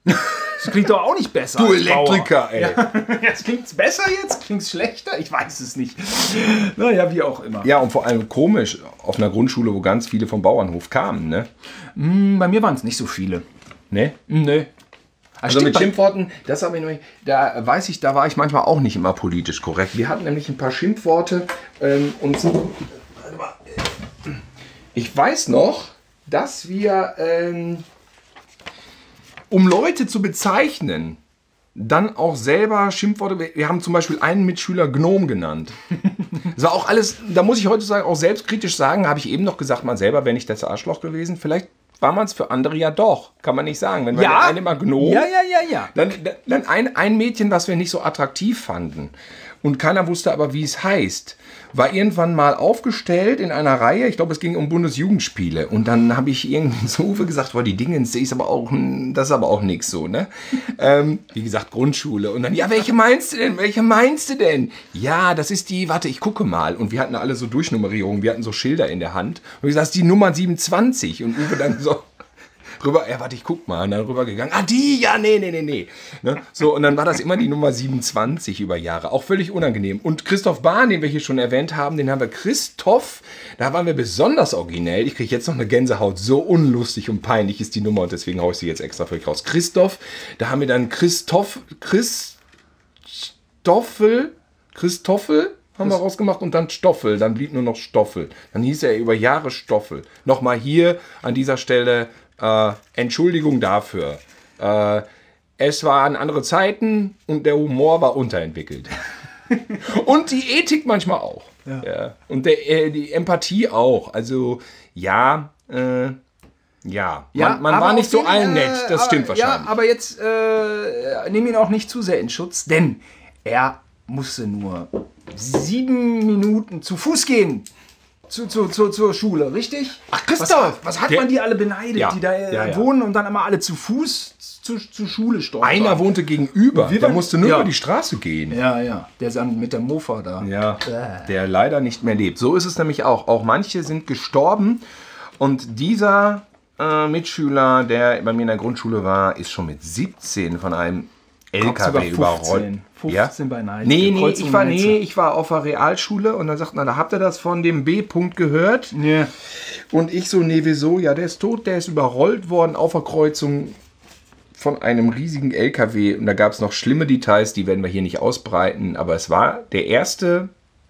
Das klingt doch auch nicht besser. Du als Bauer. Elektriker, ey. Ja, jetzt klingt's besser jetzt? Klingt's schlechter? Ich weiß es nicht. Naja, wie auch immer. Ja, und vor allem komisch, auf einer Grundschule, wo ganz viele vom Bauernhof kamen, ne? Bei mir waren es nicht so viele. Ne? Nö. Also mit Schimpfworten, das habe ich noch nicht, da weiß ich, da war ich manchmal auch nicht immer politisch korrekt. Wir hatten nämlich ein paar Schimpfworte ähm, und ich weiß noch, dass wir, ähm, um Leute zu bezeichnen, dann auch selber Schimpfworte, wir- wir haben zum Beispiel einen Mitschüler Gnom genannt. Das war auch alles, da muss ich heute sagen, auch selbstkritisch sagen, habe ich eben noch gesagt, man selber wäre nicht das Arschloch gewesen. Vielleicht war man es für andere ja doch, kann man nicht sagen. Wenn wir Ja. der eine immer Gnom, Ja, ja, ja, ja. dann, dann ein, ein Mädchen, was wir nicht so attraktiv fanden und keiner wusste aber, wie es heißt, war irgendwann mal aufgestellt in einer Reihe, ich glaube, es ging um Bundesjugendspiele und dann habe ich irgendwie zu Uwe gesagt, boah, die Dingens, die ist aber auch, hm, das ist aber auch nix so, ne? ähm, wie gesagt, Grundschule und dann, ja, welche meinst du denn, welche meinst du denn? Ja, das ist die, warte, ich gucke mal und wir hatten alle so Durchnummerierungen, wir hatten so Schilder in der Hand und ich gesagt, das ist die Nummer siebenundzwanzig und Uwe dann so, rüber, ja, warte, ich guck mal. Und dann rübergegangen. Ah, die, ja, nee, nee, nee, nee. Ne? So, und dann war das immer die Nummer siebenundzwanzig über Jahre. Auch völlig unangenehm. Und Christoph Bahn, den wir hier schon erwähnt haben, den haben wir Christoph, da waren wir besonders originell. Ich kriege jetzt noch eine Gänsehaut. So unlustig und peinlich ist die Nummer und deswegen haue ich sie jetzt extra für euch raus. Christoph, da haben wir dann Christoph, Christoffel, Christoffel haben wir rausgemacht und dann Stoffel. Dann blieb nur noch Stoffel. Dann hieß er über Jahre Stoffel. Nochmal hier an dieser Stelle Äh, Entschuldigung dafür. Äh, es waren andere Zeiten und der Humor war unterentwickelt. Und die Ethik manchmal auch. Ja. ja. Und der, äh, die Empathie auch. Also, ja, äh, ja. Ja, man man aber war nicht auf so den, allen nett, äh, das aber, stimmt wahrscheinlich. Ja, aber jetzt äh, nehm ihn auch nicht zu sehr in Schutz, denn er musste nur sieben Minuten zu Fuß gehen. Zu, zu, zu, zur Schule, richtig? Ach, Christoph! Was, was hat Der- man die alle beneidet, Ja, die da äh, ja, ja. wohnen und dann immer alle zu Fuß zu, zur Schule stolpern? Einer wohnte gegenüber, Wir der waren- musste nur ja. über die Straße gehen. Ja, ja, der ist dann mit der Mofa da. Ja, der leider nicht mehr lebt. So ist es nämlich auch. Auch manche sind gestorben. Und dieser äh, Mitschüler, der bei mir in der Grundschule war, ist schon mit siebzehn von einem L K sogar W fünfzehn. überrollt. fünfzehn bei Neidke. Nee, nee, Kreuzung ich war, Neize. nee, ich war auf der Realschule und dann sagt man, da habt ihr das von dem B-Punkt gehört? Ja. Und ich so, nee, wieso? Ja, der ist tot, der ist überrollt worden auf der Kreuzung von einem riesigen L K W. Und da gab es noch schlimme Details, die werden wir hier nicht ausbreiten. Aber es war der erste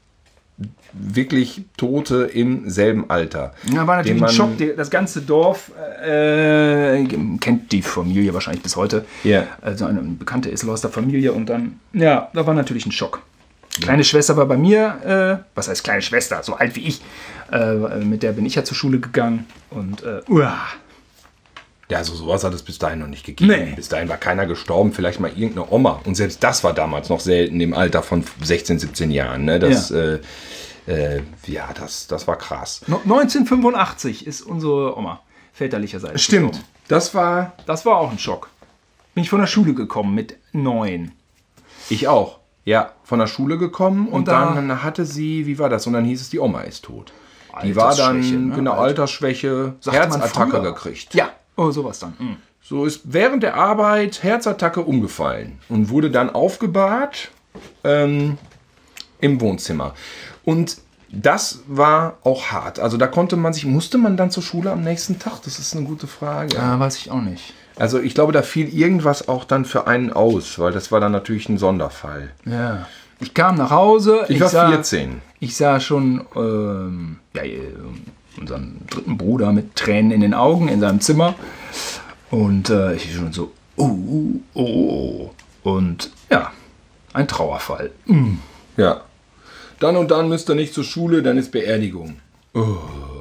wirklich Tote im selben Alter. Ja, war natürlich den ein Schock. Die- Das ganze Dorf äh, kennt die Familie wahrscheinlich bis heute. Ja. Also eine bekannte Isselhorster Familie. Und dann, ja, da war natürlich ein Schock. Kleine Schwester war bei mir, äh, was heißt kleine Schwester, so alt wie ich. Äh, mit der bin ich ja zur Schule gegangen. Und, äh, uah. Ja, also sowas hat es bis dahin noch nicht gegeben. Nee. Bis dahin war keiner gestorben, vielleicht mal irgendeine Oma. Und selbst das war damals noch selten im Alter von sechzehn, siebzehn Jahren. Ne? Das, Ja. äh, äh, ja, das, das war krass. No- neunzehnhundertfünfundachtzig ist unsere Oma väterlicherseits. Stimmt. gestorben. Das war Das war auch ein Schock. Bin ich von der Schule gekommen mit neun. ich auch. Ja, von der Schule gekommen und, Und da- dann hatte sie, wie war das? Und dann hieß es, die Oma ist tot. Die war Altersschwäche, dann, ne? genau, Alter. Altersschwäche, Sagte man Herzattacke früher. gekriegt. Ja, oh, sowas dann. Mhm. So ist während der Arbeit Herzattacke umgefallen und wurde dann aufgebahrt ähm, im Wohnzimmer. Und das war auch hart. Also da konnte man sich, musste man dann zur Schule am nächsten Tag? Das ist eine gute Frage. Ah, weiß ich auch nicht. Also ich glaube, da fiel irgendwas auch dann für einen aus, weil das war dann natürlich ein Sonderfall. Ja. Ich kam nach Hause. Ich war sah, vierzehn. Ich sah schon ähm, ja, äh, unseren dritten Bruder mit Tränen in den Augen in seinem Zimmer. Und äh, ich schon so, oh, oh, oh. Und ja, ein Trauerfall. Mhm. Ja. Dann und dann müsst ihr nicht zur Schule, dann ist Beerdigung. Oh.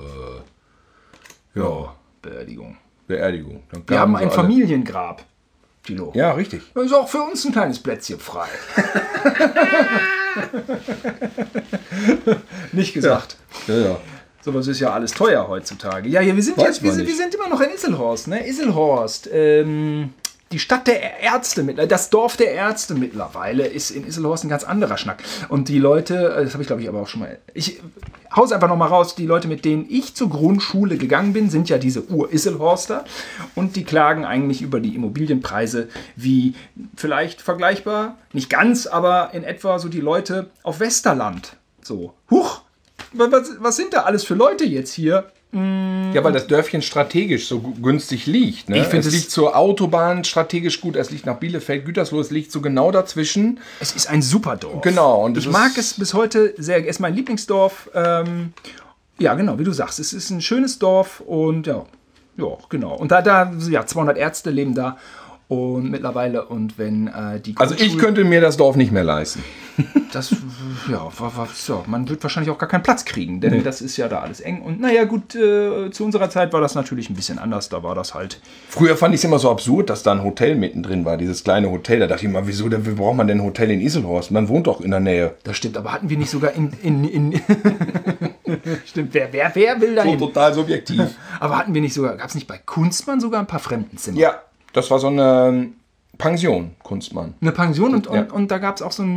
Ja, Beerdigung. Beerdigung. Dann Wir kamen haben ein sie alle. Familiengrab, Tilo. Ja, richtig. Da ist auch für uns ein kleines Plätzchen frei. Nicht gesagt. Ja, ja. Sowas ist ja alles teuer heutzutage. Ja, ja wir sind Weiß jetzt, wir man sind, wir nicht. sind immer noch in Isselhorst, ne? Isselhorst, ähm, die Stadt der Ärzte, mittler- das Dorf der Ärzte mittlerweile ist in Isselhorst ein ganz anderer Schnack. Und die Leute, äh, das habe ich glaube ich aber auch schon mal, ich hau's einfach noch mal raus, die Leute, mit denen ich zur Grundschule gegangen bin, sind ja diese Ur-Isselhorster und die klagen eigentlich über die Immobilienpreise wie vielleicht vergleichbar, nicht ganz, aber in etwa so die Leute auf Westerland. So, huch, was, was sind da alles für Leute jetzt hier? Ja, weil das Dörfchen strategisch so gu- günstig liegt. Ne? Ich find es es- liegt zur Autobahn strategisch gut. Es liegt nach Bielefeld, Gütersloh. Es liegt so genau dazwischen. Es ist ein super Dorf. Genau, und ich es mag ist- es bis heute sehr. Es ist mein Lieblingsdorf. Ähm, ja, genau, wie du sagst. Es ist ein schönes Dorf und ja, ja genau. Und da, da ja, zweihundert Ärzte leben da und mittlerweile. Und wenn äh, die Also ich Grundschul- könnte mir das Dorf nicht mehr leisten. Das, ja, wa- wa- so, man wird wahrscheinlich auch gar keinen Platz kriegen, denn das ist ja da alles eng. Und naja, gut, äh, zu unserer Zeit war das natürlich ein bisschen anders. Da war das halt. Früher fand ich es immer so absurd, dass da ein Hotel mittendrin war, dieses kleine Hotel. Da dachte ich immer, wieso denn, wie braucht man denn ein Hotel in Iselhorst? Man wohnt doch in der Nähe. Das stimmt, aber hatten wir nicht sogar in. in, in stimmt, wer, wer, wer will da So hin? total subjektiv. Aber hatten wir nicht sogar, gab es nicht bei Kunstmann sogar ein paar Fremdenzimmer? Ja, das war so eine ähm, Pension, Kunstmann. Eine Pension und, Ja. und, und da gab es auch so einen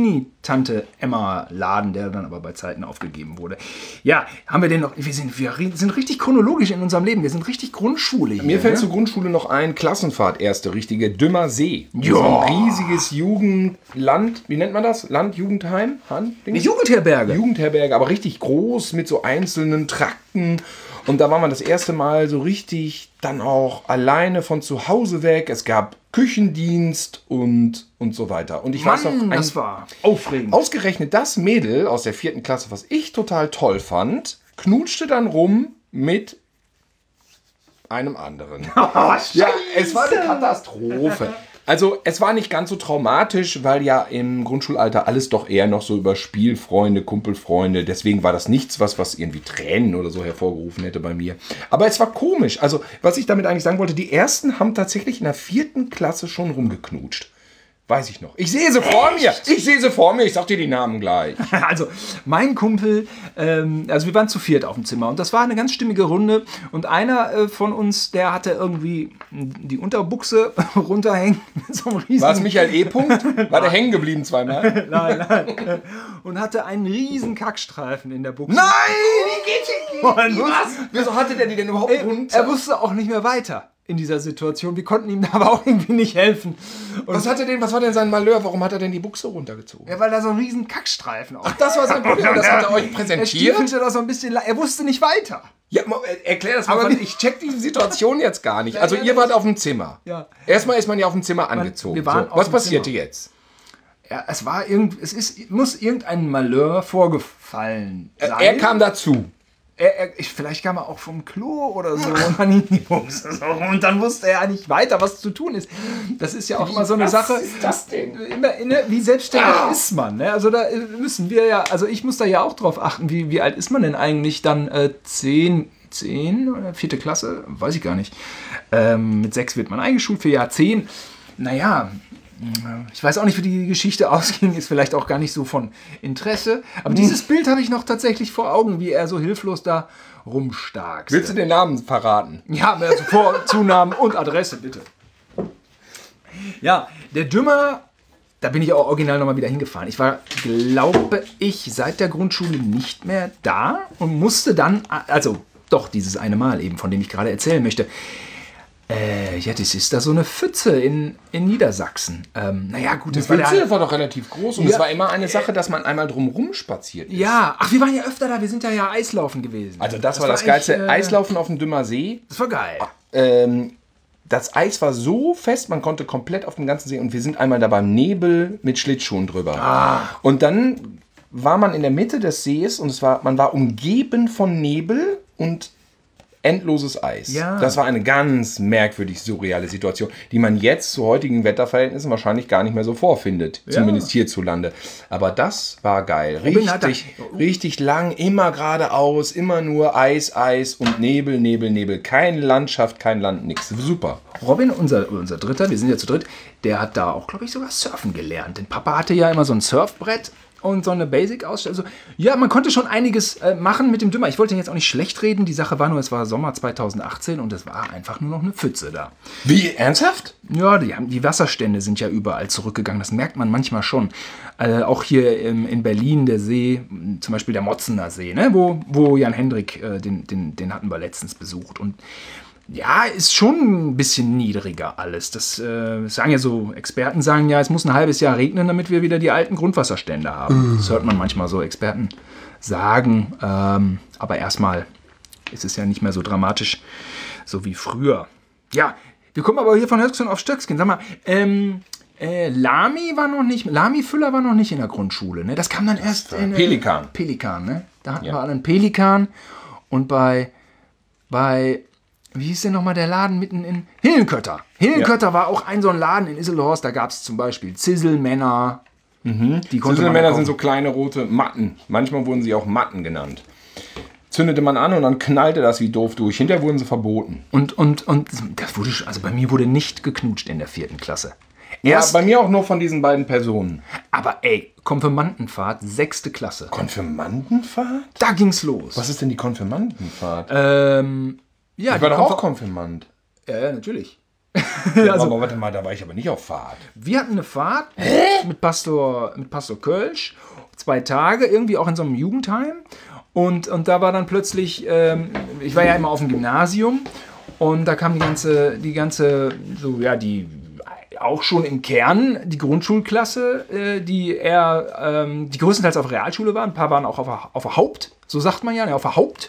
Mini-Mini-Tante-Emma-Laden, der dann aber bei Zeiten aufgegeben wurde. Ja, haben wir den noch, wir sind, wir sind richtig chronologisch in unserem Leben, wir sind richtig Grundschule hier. Mir fällt ne? zur Grundschule noch ein, Klassenfahrt, erste richtige, Dümmer See. Ja. So ein riesiges Jugendland, wie nennt man das? Land, Jugendheim? Han? Eine Jugendherberge. Jugendherberge, aber richtig groß mit so einzelnen Trakten. Und da war man das erste Mal so richtig dann auch alleine von zu Hause weg. Es gab Küchendienst und, und so weiter. Und ich weiß noch, Mann, ein, das war aufregend. ausgerechnet das Mädel aus der vierten Klasse, was ich total toll fand, knutschte dann rum mit einem anderen. Oh, Ja, es war eine Katastrophe. Also es war nicht ganz so traumatisch, weil ja im Grundschulalter alles doch eher noch so über Spielfreunde, Kumpelfreunde, deswegen war das nichts, was, was irgendwie Tränen oder so hervorgerufen hätte bei mir. Aber es war komisch. Also was ich damit eigentlich sagen wollte, die Ersten haben tatsächlich in der vierten Klasse schon rumgeknutscht. Weiß ich noch. Ich sehe sie vor Echt? mir. Ich sehe sie vor mir. Ich sag dir die Namen gleich. Also, mein Kumpel, ähm, also wir waren zu viert auf dem Zimmer und das war eine ganz stimmige Runde. Und einer äh, von uns, der hatte irgendwie die Unterbuchse runterhängen. Mit so einem riesigen war es Michael E. -Punkt? War der hängen geblieben zweimal? Nein, nein. Und hatte einen riesen Kackstreifen in der Buchse. Nein! Wie geht die? Was? Wieso hatte der die denn überhaupt runter? Er wusste auch nicht mehr weiter in dieser Situation. Wir konnten ihm da aber auch irgendwie nicht helfen. Und was, hat er denn, was war denn sein Malheur? Warum hat er denn die Buchse runtergezogen? Ja, weil da so ein riesen Kackstreifen auf. Ach, das war sein Problem. Das hat er euch präsentiert? Er da so ein bisschen. Er wusste nicht weiter. Ja, erklär das mal. Aber ich check die Situation jetzt gar nicht. Also ihr wart auf dem Zimmer. Ja. Erstmal ist man ja auf dem Zimmer angezogen. Wir waren so, was passierte Zimmer. jetzt? Ja, es war irgend, es ist, muss irgendein Malheur vorgefallen sein. Er kam dazu. Er, er, ich, vielleicht kam er auch vom Klo oder so und dann in die Buchse so und dann wusste er ja nicht weiter, was zu tun ist. Das ist ja auch immer so eine was Sache. Was ist das denn? Immer, ne, wie selbstständig ah. ist man? Ne? Also da müssen wir ja, also ich muss da ja auch drauf achten, wie, wie alt ist man denn eigentlich dann? Äh, zehn, zehn oder vierte Klasse? Weiß ich gar nicht. Ähm, mit sechs wird man eingeschult, für Jahr zehn. Naja, ich weiß auch nicht, wie die Geschichte ausging, ist vielleicht auch gar nicht so von Interesse. Aber dieses Bild habe ich noch tatsächlich vor Augen, wie er so hilflos da rumstark. Willst du den Namen verraten? Ja, also Vor-, Zunamen und Adresse, bitte. Ja, der Dümmer, da bin ich auch original nochmal wieder hingefahren. Ich war, glaube ich, seit der Grundschule nicht mehr da und musste dann, also doch dieses eine Mal eben, von dem ich gerade erzählen möchte. Äh, ja, das ist da so eine Pfütze in, in Niedersachsen. Ähm, naja, gut, das die Pfütze war, war doch relativ groß und es ja, war immer eine Sache, dass man einmal drumrum spaziert ist. Ja, ach, wir waren ja öfter da, wir sind da ja Eislaufen gewesen. Also das, das war das war Geilste, äh, Eislaufen auf dem Dümmer See. Das war geil. Ähm, das Eis war so fest, man konnte komplett auf dem ganzen See und wir sind einmal da beim Nebel mit Schlittschuhen drüber. Ah. Und dann war man in der Mitte des Sees und es war, man war umgeben von Nebel und endloses Eis. Ja. Das war eine ganz merkwürdig surreale Situation, die man jetzt zu heutigen Wetterverhältnissen wahrscheinlich gar nicht mehr so vorfindet. Ja. Zumindest hierzulande. Aber das war geil. Richtig, richtig lang, immer geradeaus, immer nur Eis, Eis und Nebel, Nebel, Nebel. Keine Landschaft, kein Land, nix. Super. Robin, unser, unser Dritter, wir sind ja zu dritt, der hat da auch, glaube ich, sogar surfen gelernt. Denn Papa hatte ja immer so ein Surfbrett und so eine Basic-Ausstellung. Also, ja, man konnte schon einiges äh, machen mit dem Dümmer. Ich wollte ihn jetzt auch nicht schlecht reden. Die Sache war nur, es war Sommer zweitausendachtzehn und es war einfach nur noch eine Pfütze da. Wie, ernsthaft? Ja, die, die Wasserstände sind ja überall zurückgegangen. Das merkt man manchmal schon. Äh, auch hier im, in Berlin der See, zum Beispiel der Motzener See, ne? wo, wo Jan Hendrik, äh, den, den, den hatten wir letztens besucht. Und ja, ist schon ein bisschen niedriger alles. Das äh, sagen ja so, Experten sagen ja, es muss ein halbes Jahr regnen, damit wir wieder die alten Grundwasserstände haben. Das hört man manchmal so Experten sagen. Ähm, aber erstmal ist es ja nicht mehr so dramatisch, so wie früher. Ja, wir kommen aber hier von Höchstgen auf Stöckskin. Sag mal, ähm, äh, Lami war noch nicht, Lami-Füller war noch nicht in der Grundschule. Ne? Das kam dann erst in... Äh, Pelikan. Pelikan, ne? Da hatten Ja. wir alle einen Pelikan. Und bei... bei wie hieß denn nochmal der Laden mitten in... Hillenkötter. Hillenkötter ja. war auch ein so ein Laden in Isselhorst. Da gab es zum Beispiel Zisselmänner. Mhm. Die konnte Zisselmänner man sind so kleine rote Matten. Manchmal wurden sie auch Matten genannt. Zündete man an und dann knallte das wie doof durch. Hinterher wurden sie verboten. Und, und, und das wurde, also bei mir wurde nicht geknutscht in der vierten Klasse. Ja, Erst, bei mir auch nur von diesen beiden Personen. aber ey, Konfirmandenfahrt, sechste Klasse. Konfirmandenfahrt? Da ging's los. Was ist denn die Konfirmandenfahrt? Ähm, ja, ich war die doch auch Konfir- Konfirmand. Ja, ja, natürlich. Ja, also- aber warte mal, da war ich aber nicht auf Fahrt. Wir hatten eine Fahrt mit Pastor, mit Pastor Kölsch, zwei Tage, irgendwie auch in so einem Jugendheim. Und, und da war dann plötzlich, ähm, ich war ja immer auf dem Gymnasium und da kam die ganze, die ganze, so ja, die auch schon im Kern die Grundschulklasse, äh, die eher, ähm, die größtenteils auf Realschule waren, ein paar waren auch auf der, auf der Haupt, So sagt man ja, ne, auf der Haupt.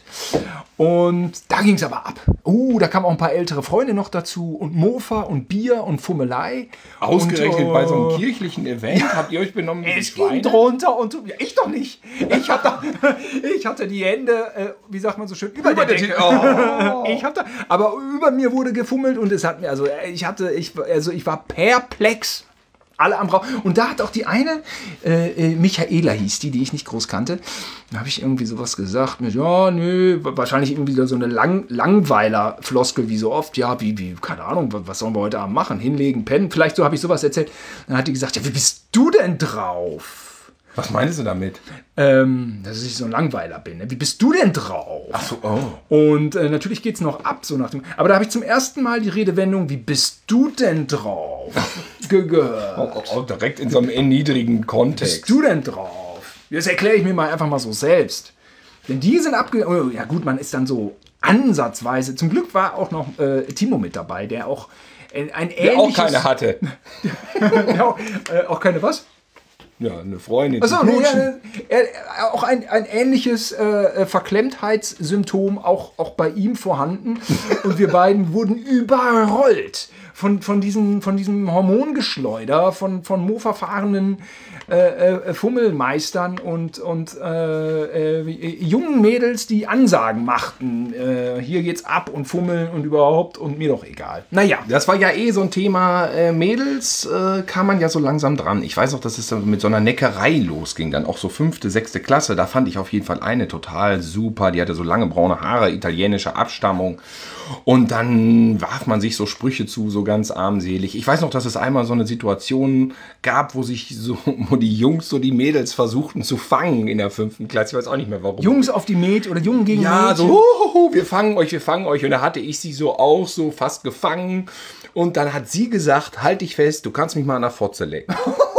Und da ging es aber ab. Oh, da kamen auch ein paar ältere Freunde noch dazu. Und Mofa und Bier und Fummelei. Ausgerechnet und, bei so einem kirchlichen Event ja, habt ihr euch benommen wie die Es ging drunter und ja, ich doch nicht. Ich hatte, ich hatte die Hände, äh, wie sagt man so schön, über, über der Decke. Oh. Ich hatte, aber über mir wurde gefummelt und es hat mir, also ich hatte, ich, also ich war perplex. Alle am Raum. Und da hat auch die eine, äh, Michaela hieß die, die ich nicht groß kannte. Da habe ich irgendwie sowas gesagt mit, ja, nö, wahrscheinlich irgendwie so eine Lang Langweiler-Floskel wie so oft. Ja, wie, wie, keine Ahnung, was sollen wir heute Abend machen? Hinlegen, pennen? Vielleicht so habe ich sowas erzählt. Dann hat die gesagt, ja, wie bist du denn drauf? Was meinst du damit? Ähm, dass ich so ein Langweiler bin. Ne? Wie bist du denn drauf? Ach so, oh. Und äh, natürlich geht es noch ab, so nach dem. Aber da habe ich zum ersten Mal die Redewendung, wie bist du denn drauf? gehört. Oh, oh, oh, direkt in so einem erniedrigen Kontext. Wie bist du denn drauf? Das erkläre ich mir mal einfach mal so selbst. Denn die sind abge... Oh, ja gut, man ist dann so ansatzweise... Zum Glück war auch noch äh, Timo mit dabei, der auch äh, ein ähnliches... Der auch keine hatte. der auch, äh, auch keine was? Ja, eine Freundin. Achso, nee, ja, er, auch ein, ein ähnliches äh, Verklemmtheitssymptom auch, auch bei ihm vorhanden. Und wir beiden wurden überrollt von, von, diesen, von diesem Hormongeschleuder, von, von Mo-verfahrenen äh, äh, Fummelmeistern und, und äh, äh, jungen Mädels, die Ansagen machten. Äh, hier geht's ab und fummeln und überhaupt und mir doch egal. Naja. Das war ja eh so ein Thema. Äh, Mädels äh, kam man ja so langsam dran. Ich weiß auch, dass es mit so einer Neckerei losging. Dann auch so fünfte, sechste Klasse. Da fand ich auf jeden Fall eine total super. Die hatte so lange braune Haare, italienische Abstammung. Und dann warf man sich so Sprüche zu, so ganz armselig. Ich weiß noch, dass es einmal so eine Situation gab, wo sich so, wo die Jungs so die Mädels versuchten zu fangen in der fünften Klasse. Ich weiß auch nicht mehr warum. Jungs auf die Mädchen oder Jungen gegen ja, Mädchen? Ja, so, huhuhu, wir fangen euch, wir fangen euch. Und da hatte ich sie so auch so fast gefangen. Und dann hat sie gesagt, halt dich fest, du kannst mich mal an der Fotze lecken.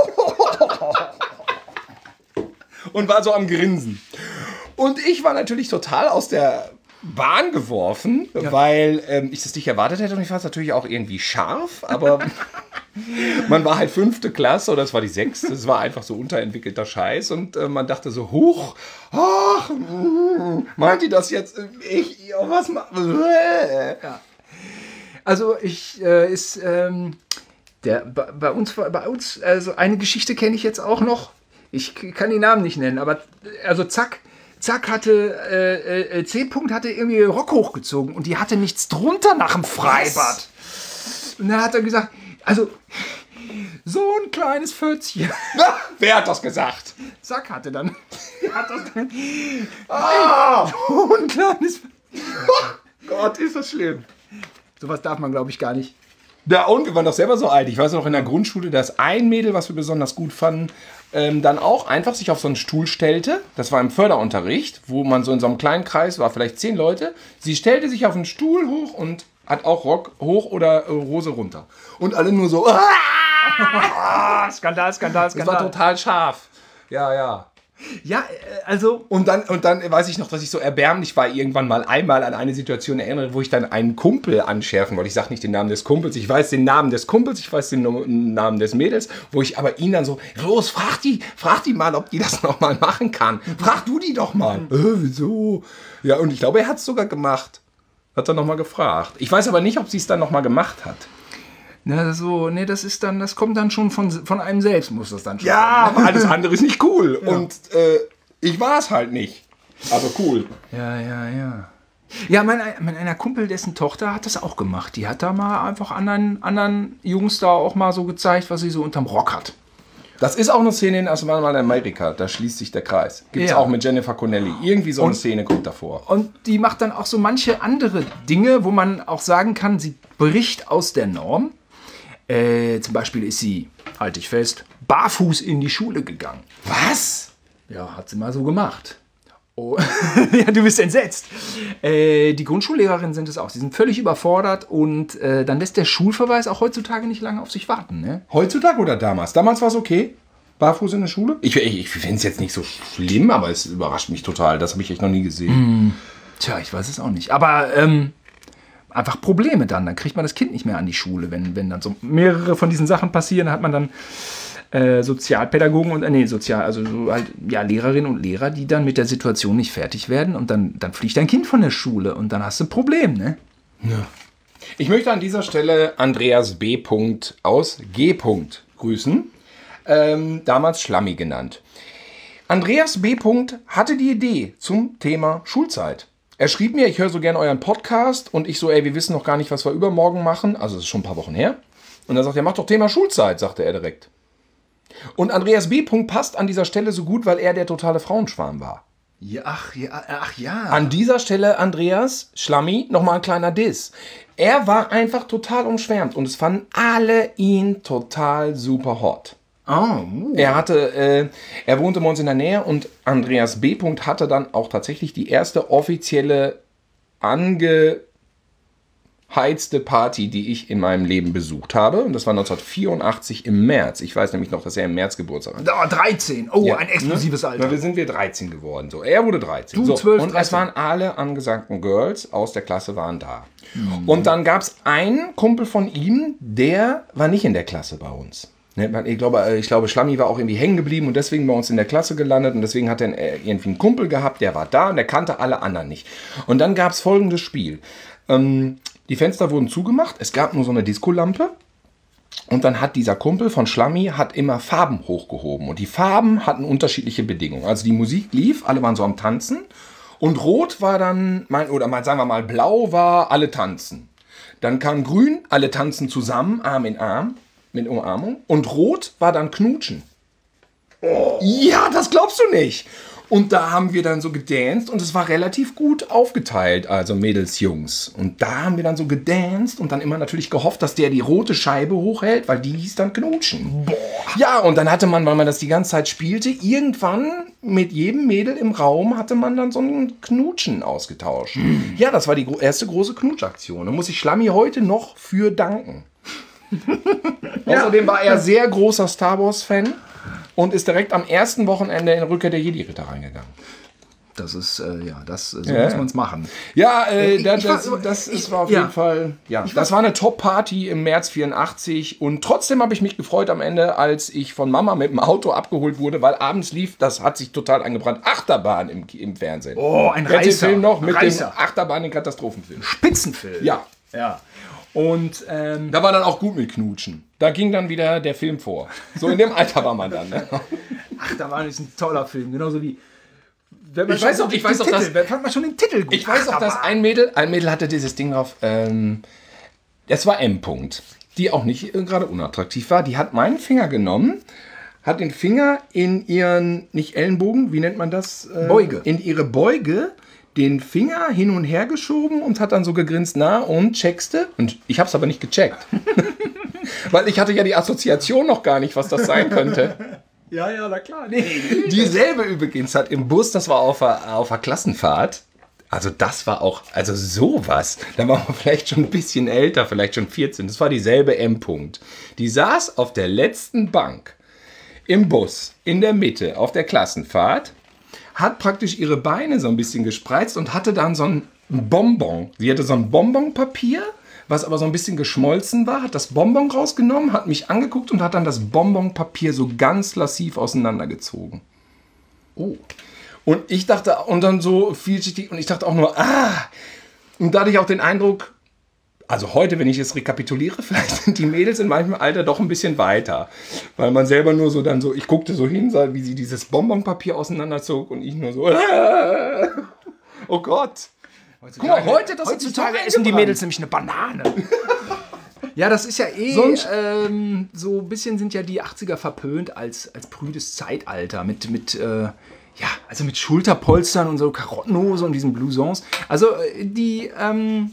Und war so am Grinsen. Und ich war natürlich total aus der Bahn geworfen, ja. weil ähm, ich das nicht erwartet hätte und ich fand es natürlich auch irgendwie scharf, aber man war halt fünfte Klasse oder es war die sechste, es war einfach so unterentwickelter Scheiß und äh, man dachte so, huch, ach, mm, meint ihr das jetzt? Ich, oh, was ma- ja. Also ich äh, ist ähm, der bei, bei uns bei uns also eine Geschichte kenne ich jetzt auch noch. Ich kann die Namen nicht nennen, aber also zack. Zack, hatte äh, äh, C-Punkt hatte irgendwie Rock hochgezogen und die hatte nichts drunter nach dem Freibad. Was? Und dann hat er gesagt, also so ein kleines Fötzchen. Wer hat das gesagt? Zack hatte dann. Hat das dann ah! So ein kleines. Gott, ist das schlimm. Sowas darf man, glaube ich, gar nicht. Ja, und wir waren doch selber so alt. Ich weiß noch in der Grundschule, dass ein Mädel, was wir besonders gut fanden, ähm, dann auch einfach sich auf so einen Stuhl stellte. Das war im Förderunterricht, wo man so in so einem kleinen Kreis war, vielleicht zehn Leute. Sie stellte sich auf einen Stuhl hoch und hat auch Rock hoch oder äh, Hose runter. Und alle nur so. Ah! Skandal, Skandal, Skandal. Das war total scharf. Ja, ja. Ja, also... Und dann, und dann weiß ich noch, dass ich so erbärmlich war, irgendwann mal einmal an eine Situation erinnere, wo ich dann einen Kumpel anschärfen wollte. Ich sage nicht den Namen des Kumpels, ich weiß den Namen des Kumpels, ich weiß den Namen des Mädels, wo ich aber ihn dann so, los, frag die, frag die mal, ob die das nochmal machen kann. Frag du die doch mal. Äh, wieso? Ja, und ich glaube, er hat es sogar gemacht. Hat er nochmal gefragt. Ich weiß aber nicht, ob sie es dann nochmal gemacht hat. Na, so, nee, das ist dann, das kommt dann schon von, von einem selbst, muss das dann schon ja, sein. Aber alles andere ist nicht cool. Ja. Und äh, ich war es halt nicht. Aber cool. Ja, ja, ja. Ja, mein, mein einer Kumpel, dessen Tochter hat das auch gemacht. Die hat da mal einfach anderen, anderen Jungs da auch mal so gezeigt, was sie so unterm Rock hat. Das ist auch eine Szene in Erstmal in Amerika, da schließt sich der Kreis. Gibt es ja auch mit Jennifer Connelly. Irgendwie so eine und, Szene kommt davor. Und die macht dann auch so manche andere Dinge, wo man auch sagen kann, sie bricht aus der Norm. Äh, zum Beispiel ist sie, halte ich fest, barfuß in die Schule gegangen. Was? Ja, hat sie mal so gemacht. Oh. Ja, du bist entsetzt. Äh, die Grundschullehrerinnen sind es auch. Sie sind völlig überfordert und äh, dann lässt der Schulverweis auch heutzutage nicht lange auf sich warten. Ne? Heutzutage oder damals? Damals war es okay? Barfuß in der Schule? Ich, ich, ich finde es jetzt nicht so schlimm, aber es überrascht mich total. Das habe ich echt noch nie gesehen. Hm. Tja, ich weiß es auch nicht. Aber ähm, einfach Probleme dann. Dann kriegt man das Kind nicht mehr an die Schule. Wenn, wenn dann so mehrere von diesen Sachen passieren, hat man dann äh, Sozialpädagogen und, äh, nee, Sozial, also so halt, ja, Lehrerinnen und Lehrer, die dann mit der Situation nicht fertig werden und dann, dann fliegt dein Kind von der Schule und dann hast du ein Problem, ne? Ja. Ich möchte an dieser Stelle Andreas B. aus G. grüßen, ähm, damals Schlammi genannt. Andreas B. hatte die Idee zum Thema Schulzeit. Er schrieb mir, ich höre so gerne euren Podcast und ich so, ey, wir wissen noch gar nicht, was wir übermorgen machen. Also es ist schon ein paar Wochen her. Und dann sagt er, mach doch Thema Schulzeit, sagte er direkt. Und Andreas B. passt an dieser Stelle so gut, weil er der totale Frauenschwarm war. Ja, ach, ja, ach ja. An dieser Stelle, Andreas, Schlammi, nochmal ein kleiner Diss. Er war einfach total umschwärmt und es fanden alle ihn total super hot. Oh, uh. Er hatte, äh, er wohnte bei uns in der Nähe und Andreas B. hatte dann auch tatsächlich die erste offizielle angeheizte Party, die ich in meinem Leben besucht habe. Und das war neunzehnhundertvierundachtzig im März. Ich weiß nämlich noch, dass er im März Geburtstag hatte. Oh, dreizehn. Oh, ja, ein exklusives ne? Alter. Wir sind wir dreizehn geworden. So, er wurde dreizehn. Du so, zwölf, und dreizehn. es waren alle angesagten Girls aus der Klasse waren da. Mhm. Und dann gab es einen Kumpel von ihm, der war nicht in der Klasse bei uns. Ich glaube, ich glaube, Schlammi war auch irgendwie hängen geblieben und deswegen bei uns in der Klasse gelandet und deswegen hat er irgendwie einen Kumpel gehabt, der war da und der kannte alle anderen nicht. Und dann gab es folgendes Spiel. Ähm, die Fenster wurden zugemacht, es gab nur so eine Diskolampe und dann hat dieser Kumpel von Schlammi hat immer Farben hochgehoben und die Farben hatten unterschiedliche Bedingungen. Also die Musik lief, alle waren so am Tanzen und rot war dann, oder mal sagen wir mal blau war, alle tanzen. Dann kam grün, alle tanzen zusammen, Arm in Arm. Mit Umarmung. Und rot war dann Knutschen. Oh. Ja, das glaubst du nicht. Und da haben wir dann so gedanced und es war relativ gut aufgeteilt, also Mädels, Jungs. Und da haben wir dann so gedanced und dann immer natürlich gehofft, dass der die rote Scheibe hochhält, weil die hieß dann Knutschen. Boah. Ja, und dann hatte man, weil man das die ganze Zeit spielte, irgendwann mit jedem Mädel im Raum hatte man dann so einen Knutschen ausgetauscht. Mhm. Ja, das war die erste große Knutschaktion. Da muss ich Schlammi heute noch für danken. Ja. Außerdem war er sehr großer Star Wars-Fan und ist direkt am ersten Wochenende in Rückkehr der Jedi-Ritter reingegangen. Das ist, äh, ja, das so ja. muss man es machen. Ja, äh, ich, das, ich das, war, das ich, ist, war auf ja. jeden Fall, ja, ich das war eine Top-Party im März vierundachtzig und trotzdem habe ich mich gefreut am Ende, als ich von Mama mit dem Auto abgeholt wurde, weil abends lief, das hat sich total angebrannt, Achterbahn im, im Fernsehen. Oh, ein Reißer. Reißer. Film noch mit Reißer. dem Achterbahn, den Katastrophenfilm. Spitzenfilm. Ja. Ja. Und ähm, da war dann auch gut mit Knutschen. Da ging dann wieder der Film vor. So in dem Alter war man dann. Ne? Ach, da war ein toller Film. Genauso wie... Ich weiß auch, ich weiß auch, dass... Fand man schon den Titel gut. Ich weiß auch, dass ein Mädel, ein Mädel hatte dieses Ding drauf, ähm, das war M. -Punkt, die auch nicht äh, gerade unattraktiv war. Die hat meinen Finger genommen, hat den Finger in ihren, nicht Ellenbogen, wie nennt man das? Äh, Beuge. In ihre Beuge den Finger hin und her geschoben und hat dann so gegrinst, na und checkste? Und ich habe es aber nicht gecheckt. Weil ich hatte ja die Assoziation noch gar nicht, was das sein könnte. Ja, ja, na klar. Nee. Dieselbe übrigens hat im Bus, das war auf der, auf der Klassenfahrt, also das war auch, also sowas, da war man vielleicht schon ein bisschen älter, vielleicht schon vierzehn, das war dieselbe M. -Punkt. Die saß auf der letzten Bank im Bus, in der Mitte, auf der Klassenfahrt, hat praktisch ihre Beine so ein bisschen gespreizt und hatte dann so ein Bonbon. Sie hatte so ein Bonbonpapier, was aber so ein bisschen geschmolzen war, hat das Bonbon rausgenommen, hat mich angeguckt und hat dann das Bonbonpapier so ganz lassiv auseinandergezogen. Oh. Und ich dachte, und dann so vielschichtig, und ich dachte auch nur, ah! Und da hatte ich auch den Eindruck, also heute, wenn ich es rekapituliere, vielleicht sind die Mädels in meinem Alter doch ein bisschen weiter. Weil man selber nur so dann so, ich guckte so hin, wie sie dieses Bonbonpapier auseinanderzog und ich nur so, ah, oh Gott. Guck mal, heute, das heutzutage essen die Mädels nämlich eine Banane. Ja, das ist ja eh, ähm, so ein bisschen sind ja die achtziger verpönt als, als prüdes Zeitalter mit, mit äh, ja, also mit Schulterpolstern und so Karottenhose und diesen Blousons. Also die, ähm,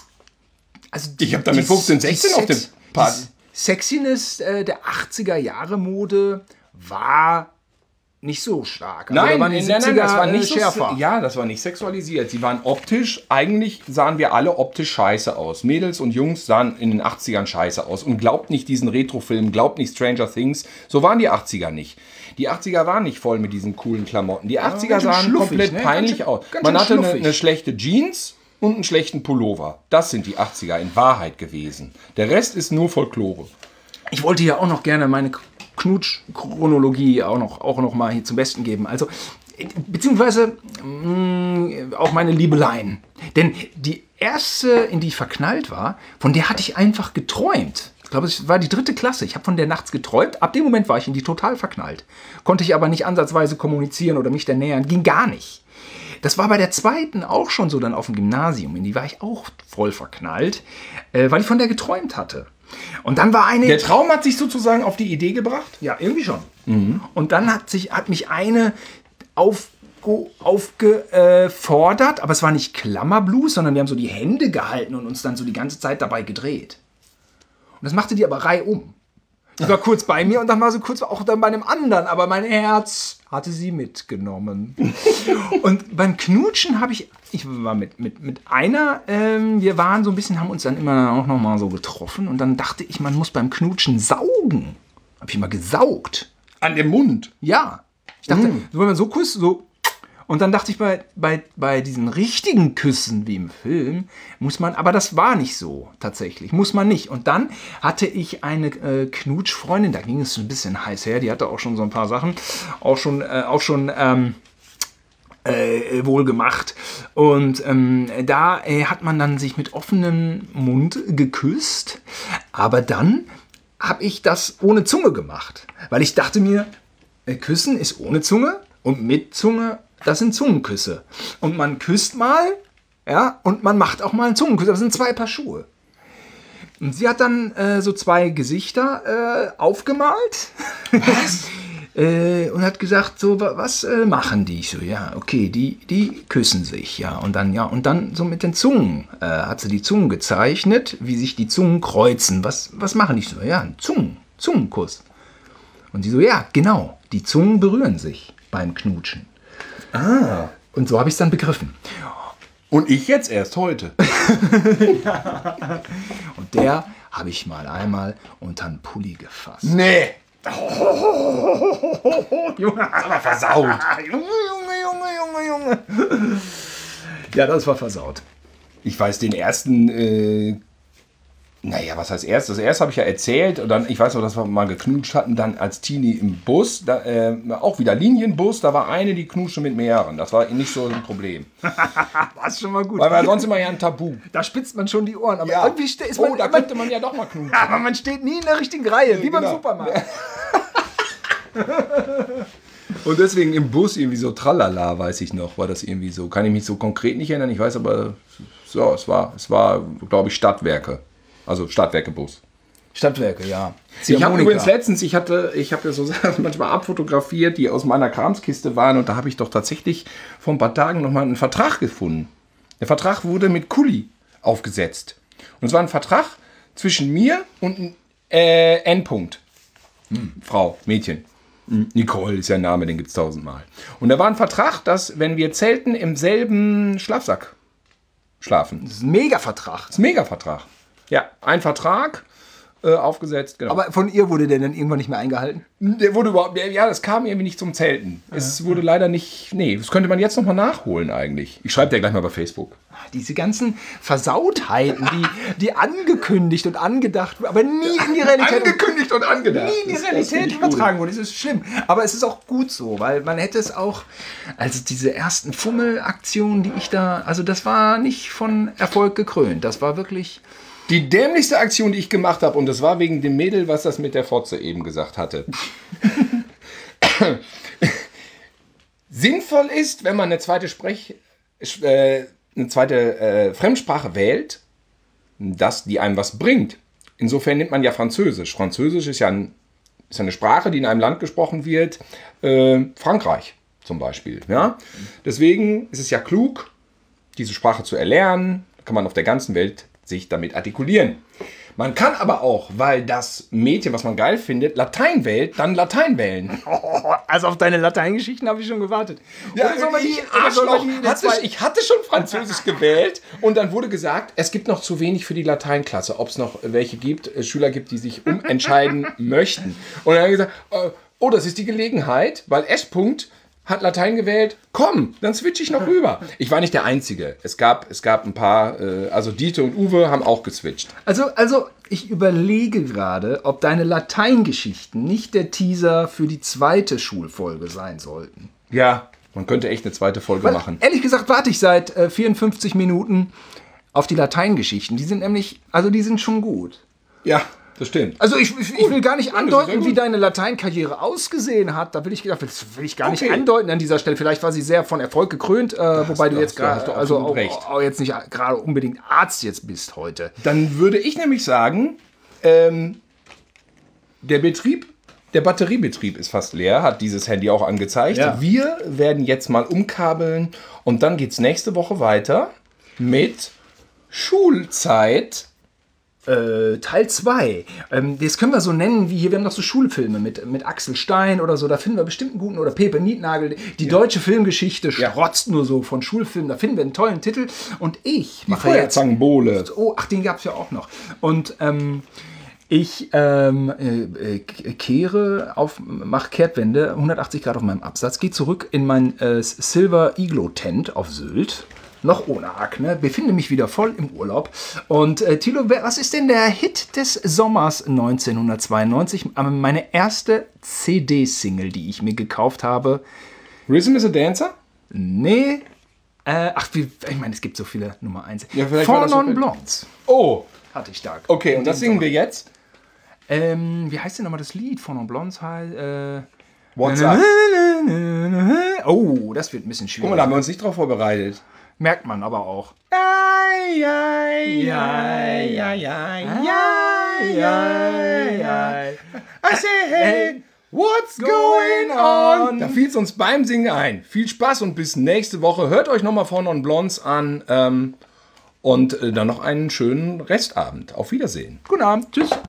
also ich habe damit fünfzehn, sechzehn auf dem Part. Sexiness äh, der achtziger Jahre Mode war nicht so stark. Also nein, da waren die nein, nein, das war nicht schärfer. So, ja, das war nicht sexualisiert. Sie waren optisch, eigentlich sahen wir alle optisch scheiße aus. Mädels und Jungs sahen in den achtzigern scheiße aus. Und glaubt nicht diesen Retrofilm, glaubt nicht Stranger Things. So waren die achtziger nicht. Die achtziger waren nicht voll mit diesen coolen Klamotten. Die achtziger ja, sahen komplett ne? peinlich schön, aus. Man hatte eine, eine schlechte Jeans und einen schlechten Pullover. Das sind die achtziger in Wahrheit gewesen. Der Rest ist nur Folklore. Ich wollte ja auch noch gerne meine Knutsch-Chronologie auch noch, auch noch mal hier zum Besten geben. Also, beziehungsweise mh, auch meine Liebeleien. Denn die erste, in die ich verknallt war, von der hatte ich einfach geträumt. Ich glaube, es war die dritte Klasse. Ich habe von der nachts geträumt. Ab dem Moment war ich in die total verknallt. Konnte ich aber nicht ansatzweise kommunizieren oder mich der nähern. Ging gar nicht. Das war bei der zweiten auch schon so dann auf dem Gymnasium. In die war ich auch voll verknallt, äh, weil ich von der geträumt hatte. Und dann war eine... Der Traum hat sich sozusagen auf die Idee gebracht? Ja, irgendwie schon. Mhm. Und dann hat, sich, hat mich eine auf... aufgefordert, aber es war nicht Klammerblues, sondern wir haben so die Hände gehalten und uns dann so die ganze Zeit dabei gedreht. Und das machte die aber reihum. Die war kurz bei mir und dann war sie kurz auch dann bei einem anderen, aber mein Herz hatte sie mitgenommen. Und beim Knutschen habe ich, ich war mit, mit, mit einer, ähm, wir waren so ein bisschen, haben uns dann immer auch nochmal so getroffen und dann dachte ich, man muss beim Knutschen saugen. Habe ich immer gesaugt. An dem Mund? Ja. Ich dachte, mm. wenn man so küsst, so... Und dann dachte ich, bei, bei, bei diesen richtigen Küssen wie im Film, muss man, aber das war nicht so tatsächlich, muss man nicht. Und dann hatte ich eine äh, Knutschfreundin, da ging es ein bisschen heiß her, die hatte auch schon so ein paar Sachen, auch schon, äh, auch schon ähm, äh, wohl gemacht. Und ähm, da äh, hat man dann sich mit offenem Mund geküsst, aber dann habe ich das ohne Zunge gemacht, weil ich dachte mir, äh, Küssen ist ohne Zunge und mit Zunge. Das sind Zungenküsse. Und man küsst mal, ja, und man macht auch mal einen Zungenkuss. Das sind zwei Paar Schuhe. Und sie hat dann äh, so zwei Gesichter äh, aufgemalt. Was? äh, und hat gesagt, so, was äh, machen die? Ich so, ja, okay, die, die küssen sich, ja. Und dann, ja, und dann so mit den Zungen äh, hat sie die Zungen gezeichnet, wie sich die Zungen kreuzen. Was, was machen die? Ich so, ja, ein Zungen, Zungenkuss. Und sie so, ja, genau, die Zungen berühren sich beim Knutschen. Ah. Und so habe ich es dann begriffen. Und ich jetzt erst heute. Ja. Und der habe ich mal einmal unter den Pulli gefasst. Nee. Oh, Junge, aber versaut. Junge, Junge, Junge, Junge, Junge. Ja, das war versaut. Ich weiß, den ersten... Äh Naja, was heißt erst? Das erste habe ich ja erzählt und dann, ich weiß noch, dass wir mal geknutscht hatten, dann als Teenie im Bus, da, äh, auch wieder Linienbus, da war eine, die knutschte mit mehreren. Das war nicht so ein Problem. War schon mal gut. Weil war sonst immer ja ein Tabu. Da spitzt man schon die Ohren. Aber ja. irgendwie ist man, oh, da könnte man ja doch mal knutschen. Aber man steht nie in der richtigen Reihe, wie beim genau. Supermarkt. Und deswegen im Bus irgendwie so tralala, weiß ich noch, war das irgendwie so. Kann ich mich so konkret nicht erinnern, ich weiß aber, so, es war, es war, glaube ich, Stadtwerke. Also Stadtwerke-Bus. Stadtwerke, ja. Ich habe übrigens letztens, ich hatte, ich habe ja so Sachen manchmal abfotografiert, die aus meiner Kramskiste waren und da habe ich doch tatsächlich vor ein paar Tagen nochmal einen Vertrag gefunden. Der Vertrag wurde mit Kuli aufgesetzt. Und es war ein Vertrag zwischen mir und äh, Endpunkt. Hm, Frau, Mädchen. Hm, Nicole ist ja ein Name, den gibt es tausendmal. Und da war ein Vertrag, dass wenn wir zelten, im selben Schlafsack schlafen. Das ist ein Mega-Vertrag. Das ist ein Mega-Vertrag. Ja, ein Vertrag äh, aufgesetzt, genau. Aber von ihr wurde der dann irgendwann nicht mehr eingehalten? Der wurde überhaupt, ja, das kam irgendwie nicht zum Zelten. Ja. Es wurde leider nicht, nee, das könnte man jetzt nochmal nachholen eigentlich. Ich schreibe dir gleich mal bei Facebook. Diese ganzen Versautheiten, die, die angekündigt und angedacht, aber nie in die Realität... Angekündigt und angedacht. Nie in die Realität übertragen wurden. Das ist schlimm. Aber es ist auch gut so, weil man hätte es auch... Also diese ersten Fummelaktionen, die ich da... Also das war nicht von Erfolg gekrönt. Das war wirklich... Die dämlichste Aktion, die ich gemacht habe, und das war wegen dem Mädel, was das mit der Fotze eben gesagt hatte. Sinnvoll ist, wenn man eine zweite Sprech, äh, eine zweite äh, Fremdsprache wählt, dass die einem was bringt. Insofern nimmt man ja Französisch. Französisch ist ja, ein, ist ja eine Sprache, die in einem Land gesprochen wird, äh, Frankreich zum Beispiel. Ja? Deswegen ist es ja klug, diese Sprache zu erlernen. Da kann man auf der ganzen Welt sich damit artikulieren. Man kann aber auch, weil das Mädchen, was man geil findet, Latein wählt, dann Latein wählen. Oh, also auf deine Lateingeschichten habe ich schon gewartet. Ja, ich, die, Arschloch, die hatte, ich hatte schon Französisch gewählt und dann wurde gesagt, es gibt noch zu wenig für die Lateinklasse, ob es noch welche gibt, Schüler gibt, die sich umentscheiden möchten. Und dann haben wir gesagt, oh, das ist die Gelegenheit, weil S. hat Latein gewählt. Komm, dann switche ich noch rüber. Ich war nicht der Einzige. Es gab, es gab ein paar, äh, also Dieter und Uwe haben auch geswitcht. Also, also ich überlege gerade, ob deine Lateingeschichten nicht der Teaser für die zweite Schulfolge sein sollten. Ja, man könnte echt eine zweite Folge Weil, machen. ehrlich gesagt warte ich seit äh, vierundfünfzig Minuten auf die Lateingeschichten. Die sind nämlich, also die sind schon gut. Ja, das stimmt. Also ich, ich, ich will gar nicht Ja, das ist andeuten, sehr wie gut. deine Lateinkarriere ausgesehen hat. Da will ich, das will ich gar nicht Okay. andeuten an dieser Stelle. Vielleicht war sie sehr von Erfolg gekrönt, äh, wobei du du- jetzt da hast gerade du also absolut auch, recht. auch jetzt nicht gerade unbedingt Arzt jetzt bist heute. Dann würde ich nämlich sagen, ähm, der Betrieb, der Batteriebetrieb ist fast leer, hat dieses Handy auch angezeigt. Ja. Wir werden jetzt mal umkabeln und dann geht es nächste Woche weiter mit Schulzeit. Äh, Teil zwei. Ähm, das können wir so nennen, wie hier, wir haben noch so Schulfilme mit, mit Axel Stein oder so, da finden wir bestimmt einen guten, oder Pepe Nietnagel. Die deutsche Filmgeschichte Ja. strotzt nur so von Schulfilmen, da finden wir einen tollen Titel. Und ich Die mache jetzt... Feuerzangenbowle. Oh, ach, den gab es ja auch noch. Und ähm, ich ähm, äh, äh, kehre auf, mache Kehrtwende, hundertachtzig Grad auf meinem Absatz, gehe zurück in mein äh, Silver Iglo Tent auf Sylt. Noch ohne Akne, befinde mich wieder voll im Urlaub. Und äh, Thilo, wer- was ist denn der Hit des Sommers neunzehnhundertzweiundneunzig? Ähm, Meine erste C D-Single, die ich mir gekauft habe. Rhythm is a Dancer? Nee. Äh, ach, wie, ich meine, es gibt so viele Nummer eins. Ja, vielleicht war Four das so- Non Blondes Oh, hatte ich da. okay, und das singen wir jetzt? Ähm, wie heißt denn nochmal das Lied von Non Blondes? Heißt, äh, What's up? Oh, das wird ein bisschen schwierig. Guck mal, da haben wir uns nicht drauf vorbereitet. Merkt man aber auch. Ai, ai, ai, ai, ai, ai, ai, ai. I say, hey, what's going on? Da fiel es uns beim Singen ein. Viel Spaß und bis nächste Woche. Hört euch nochmal Four Non Blondes an ähm, und äh, dann noch einen schönen Restabend. Auf Wiedersehen. Guten Abend. Tschüss.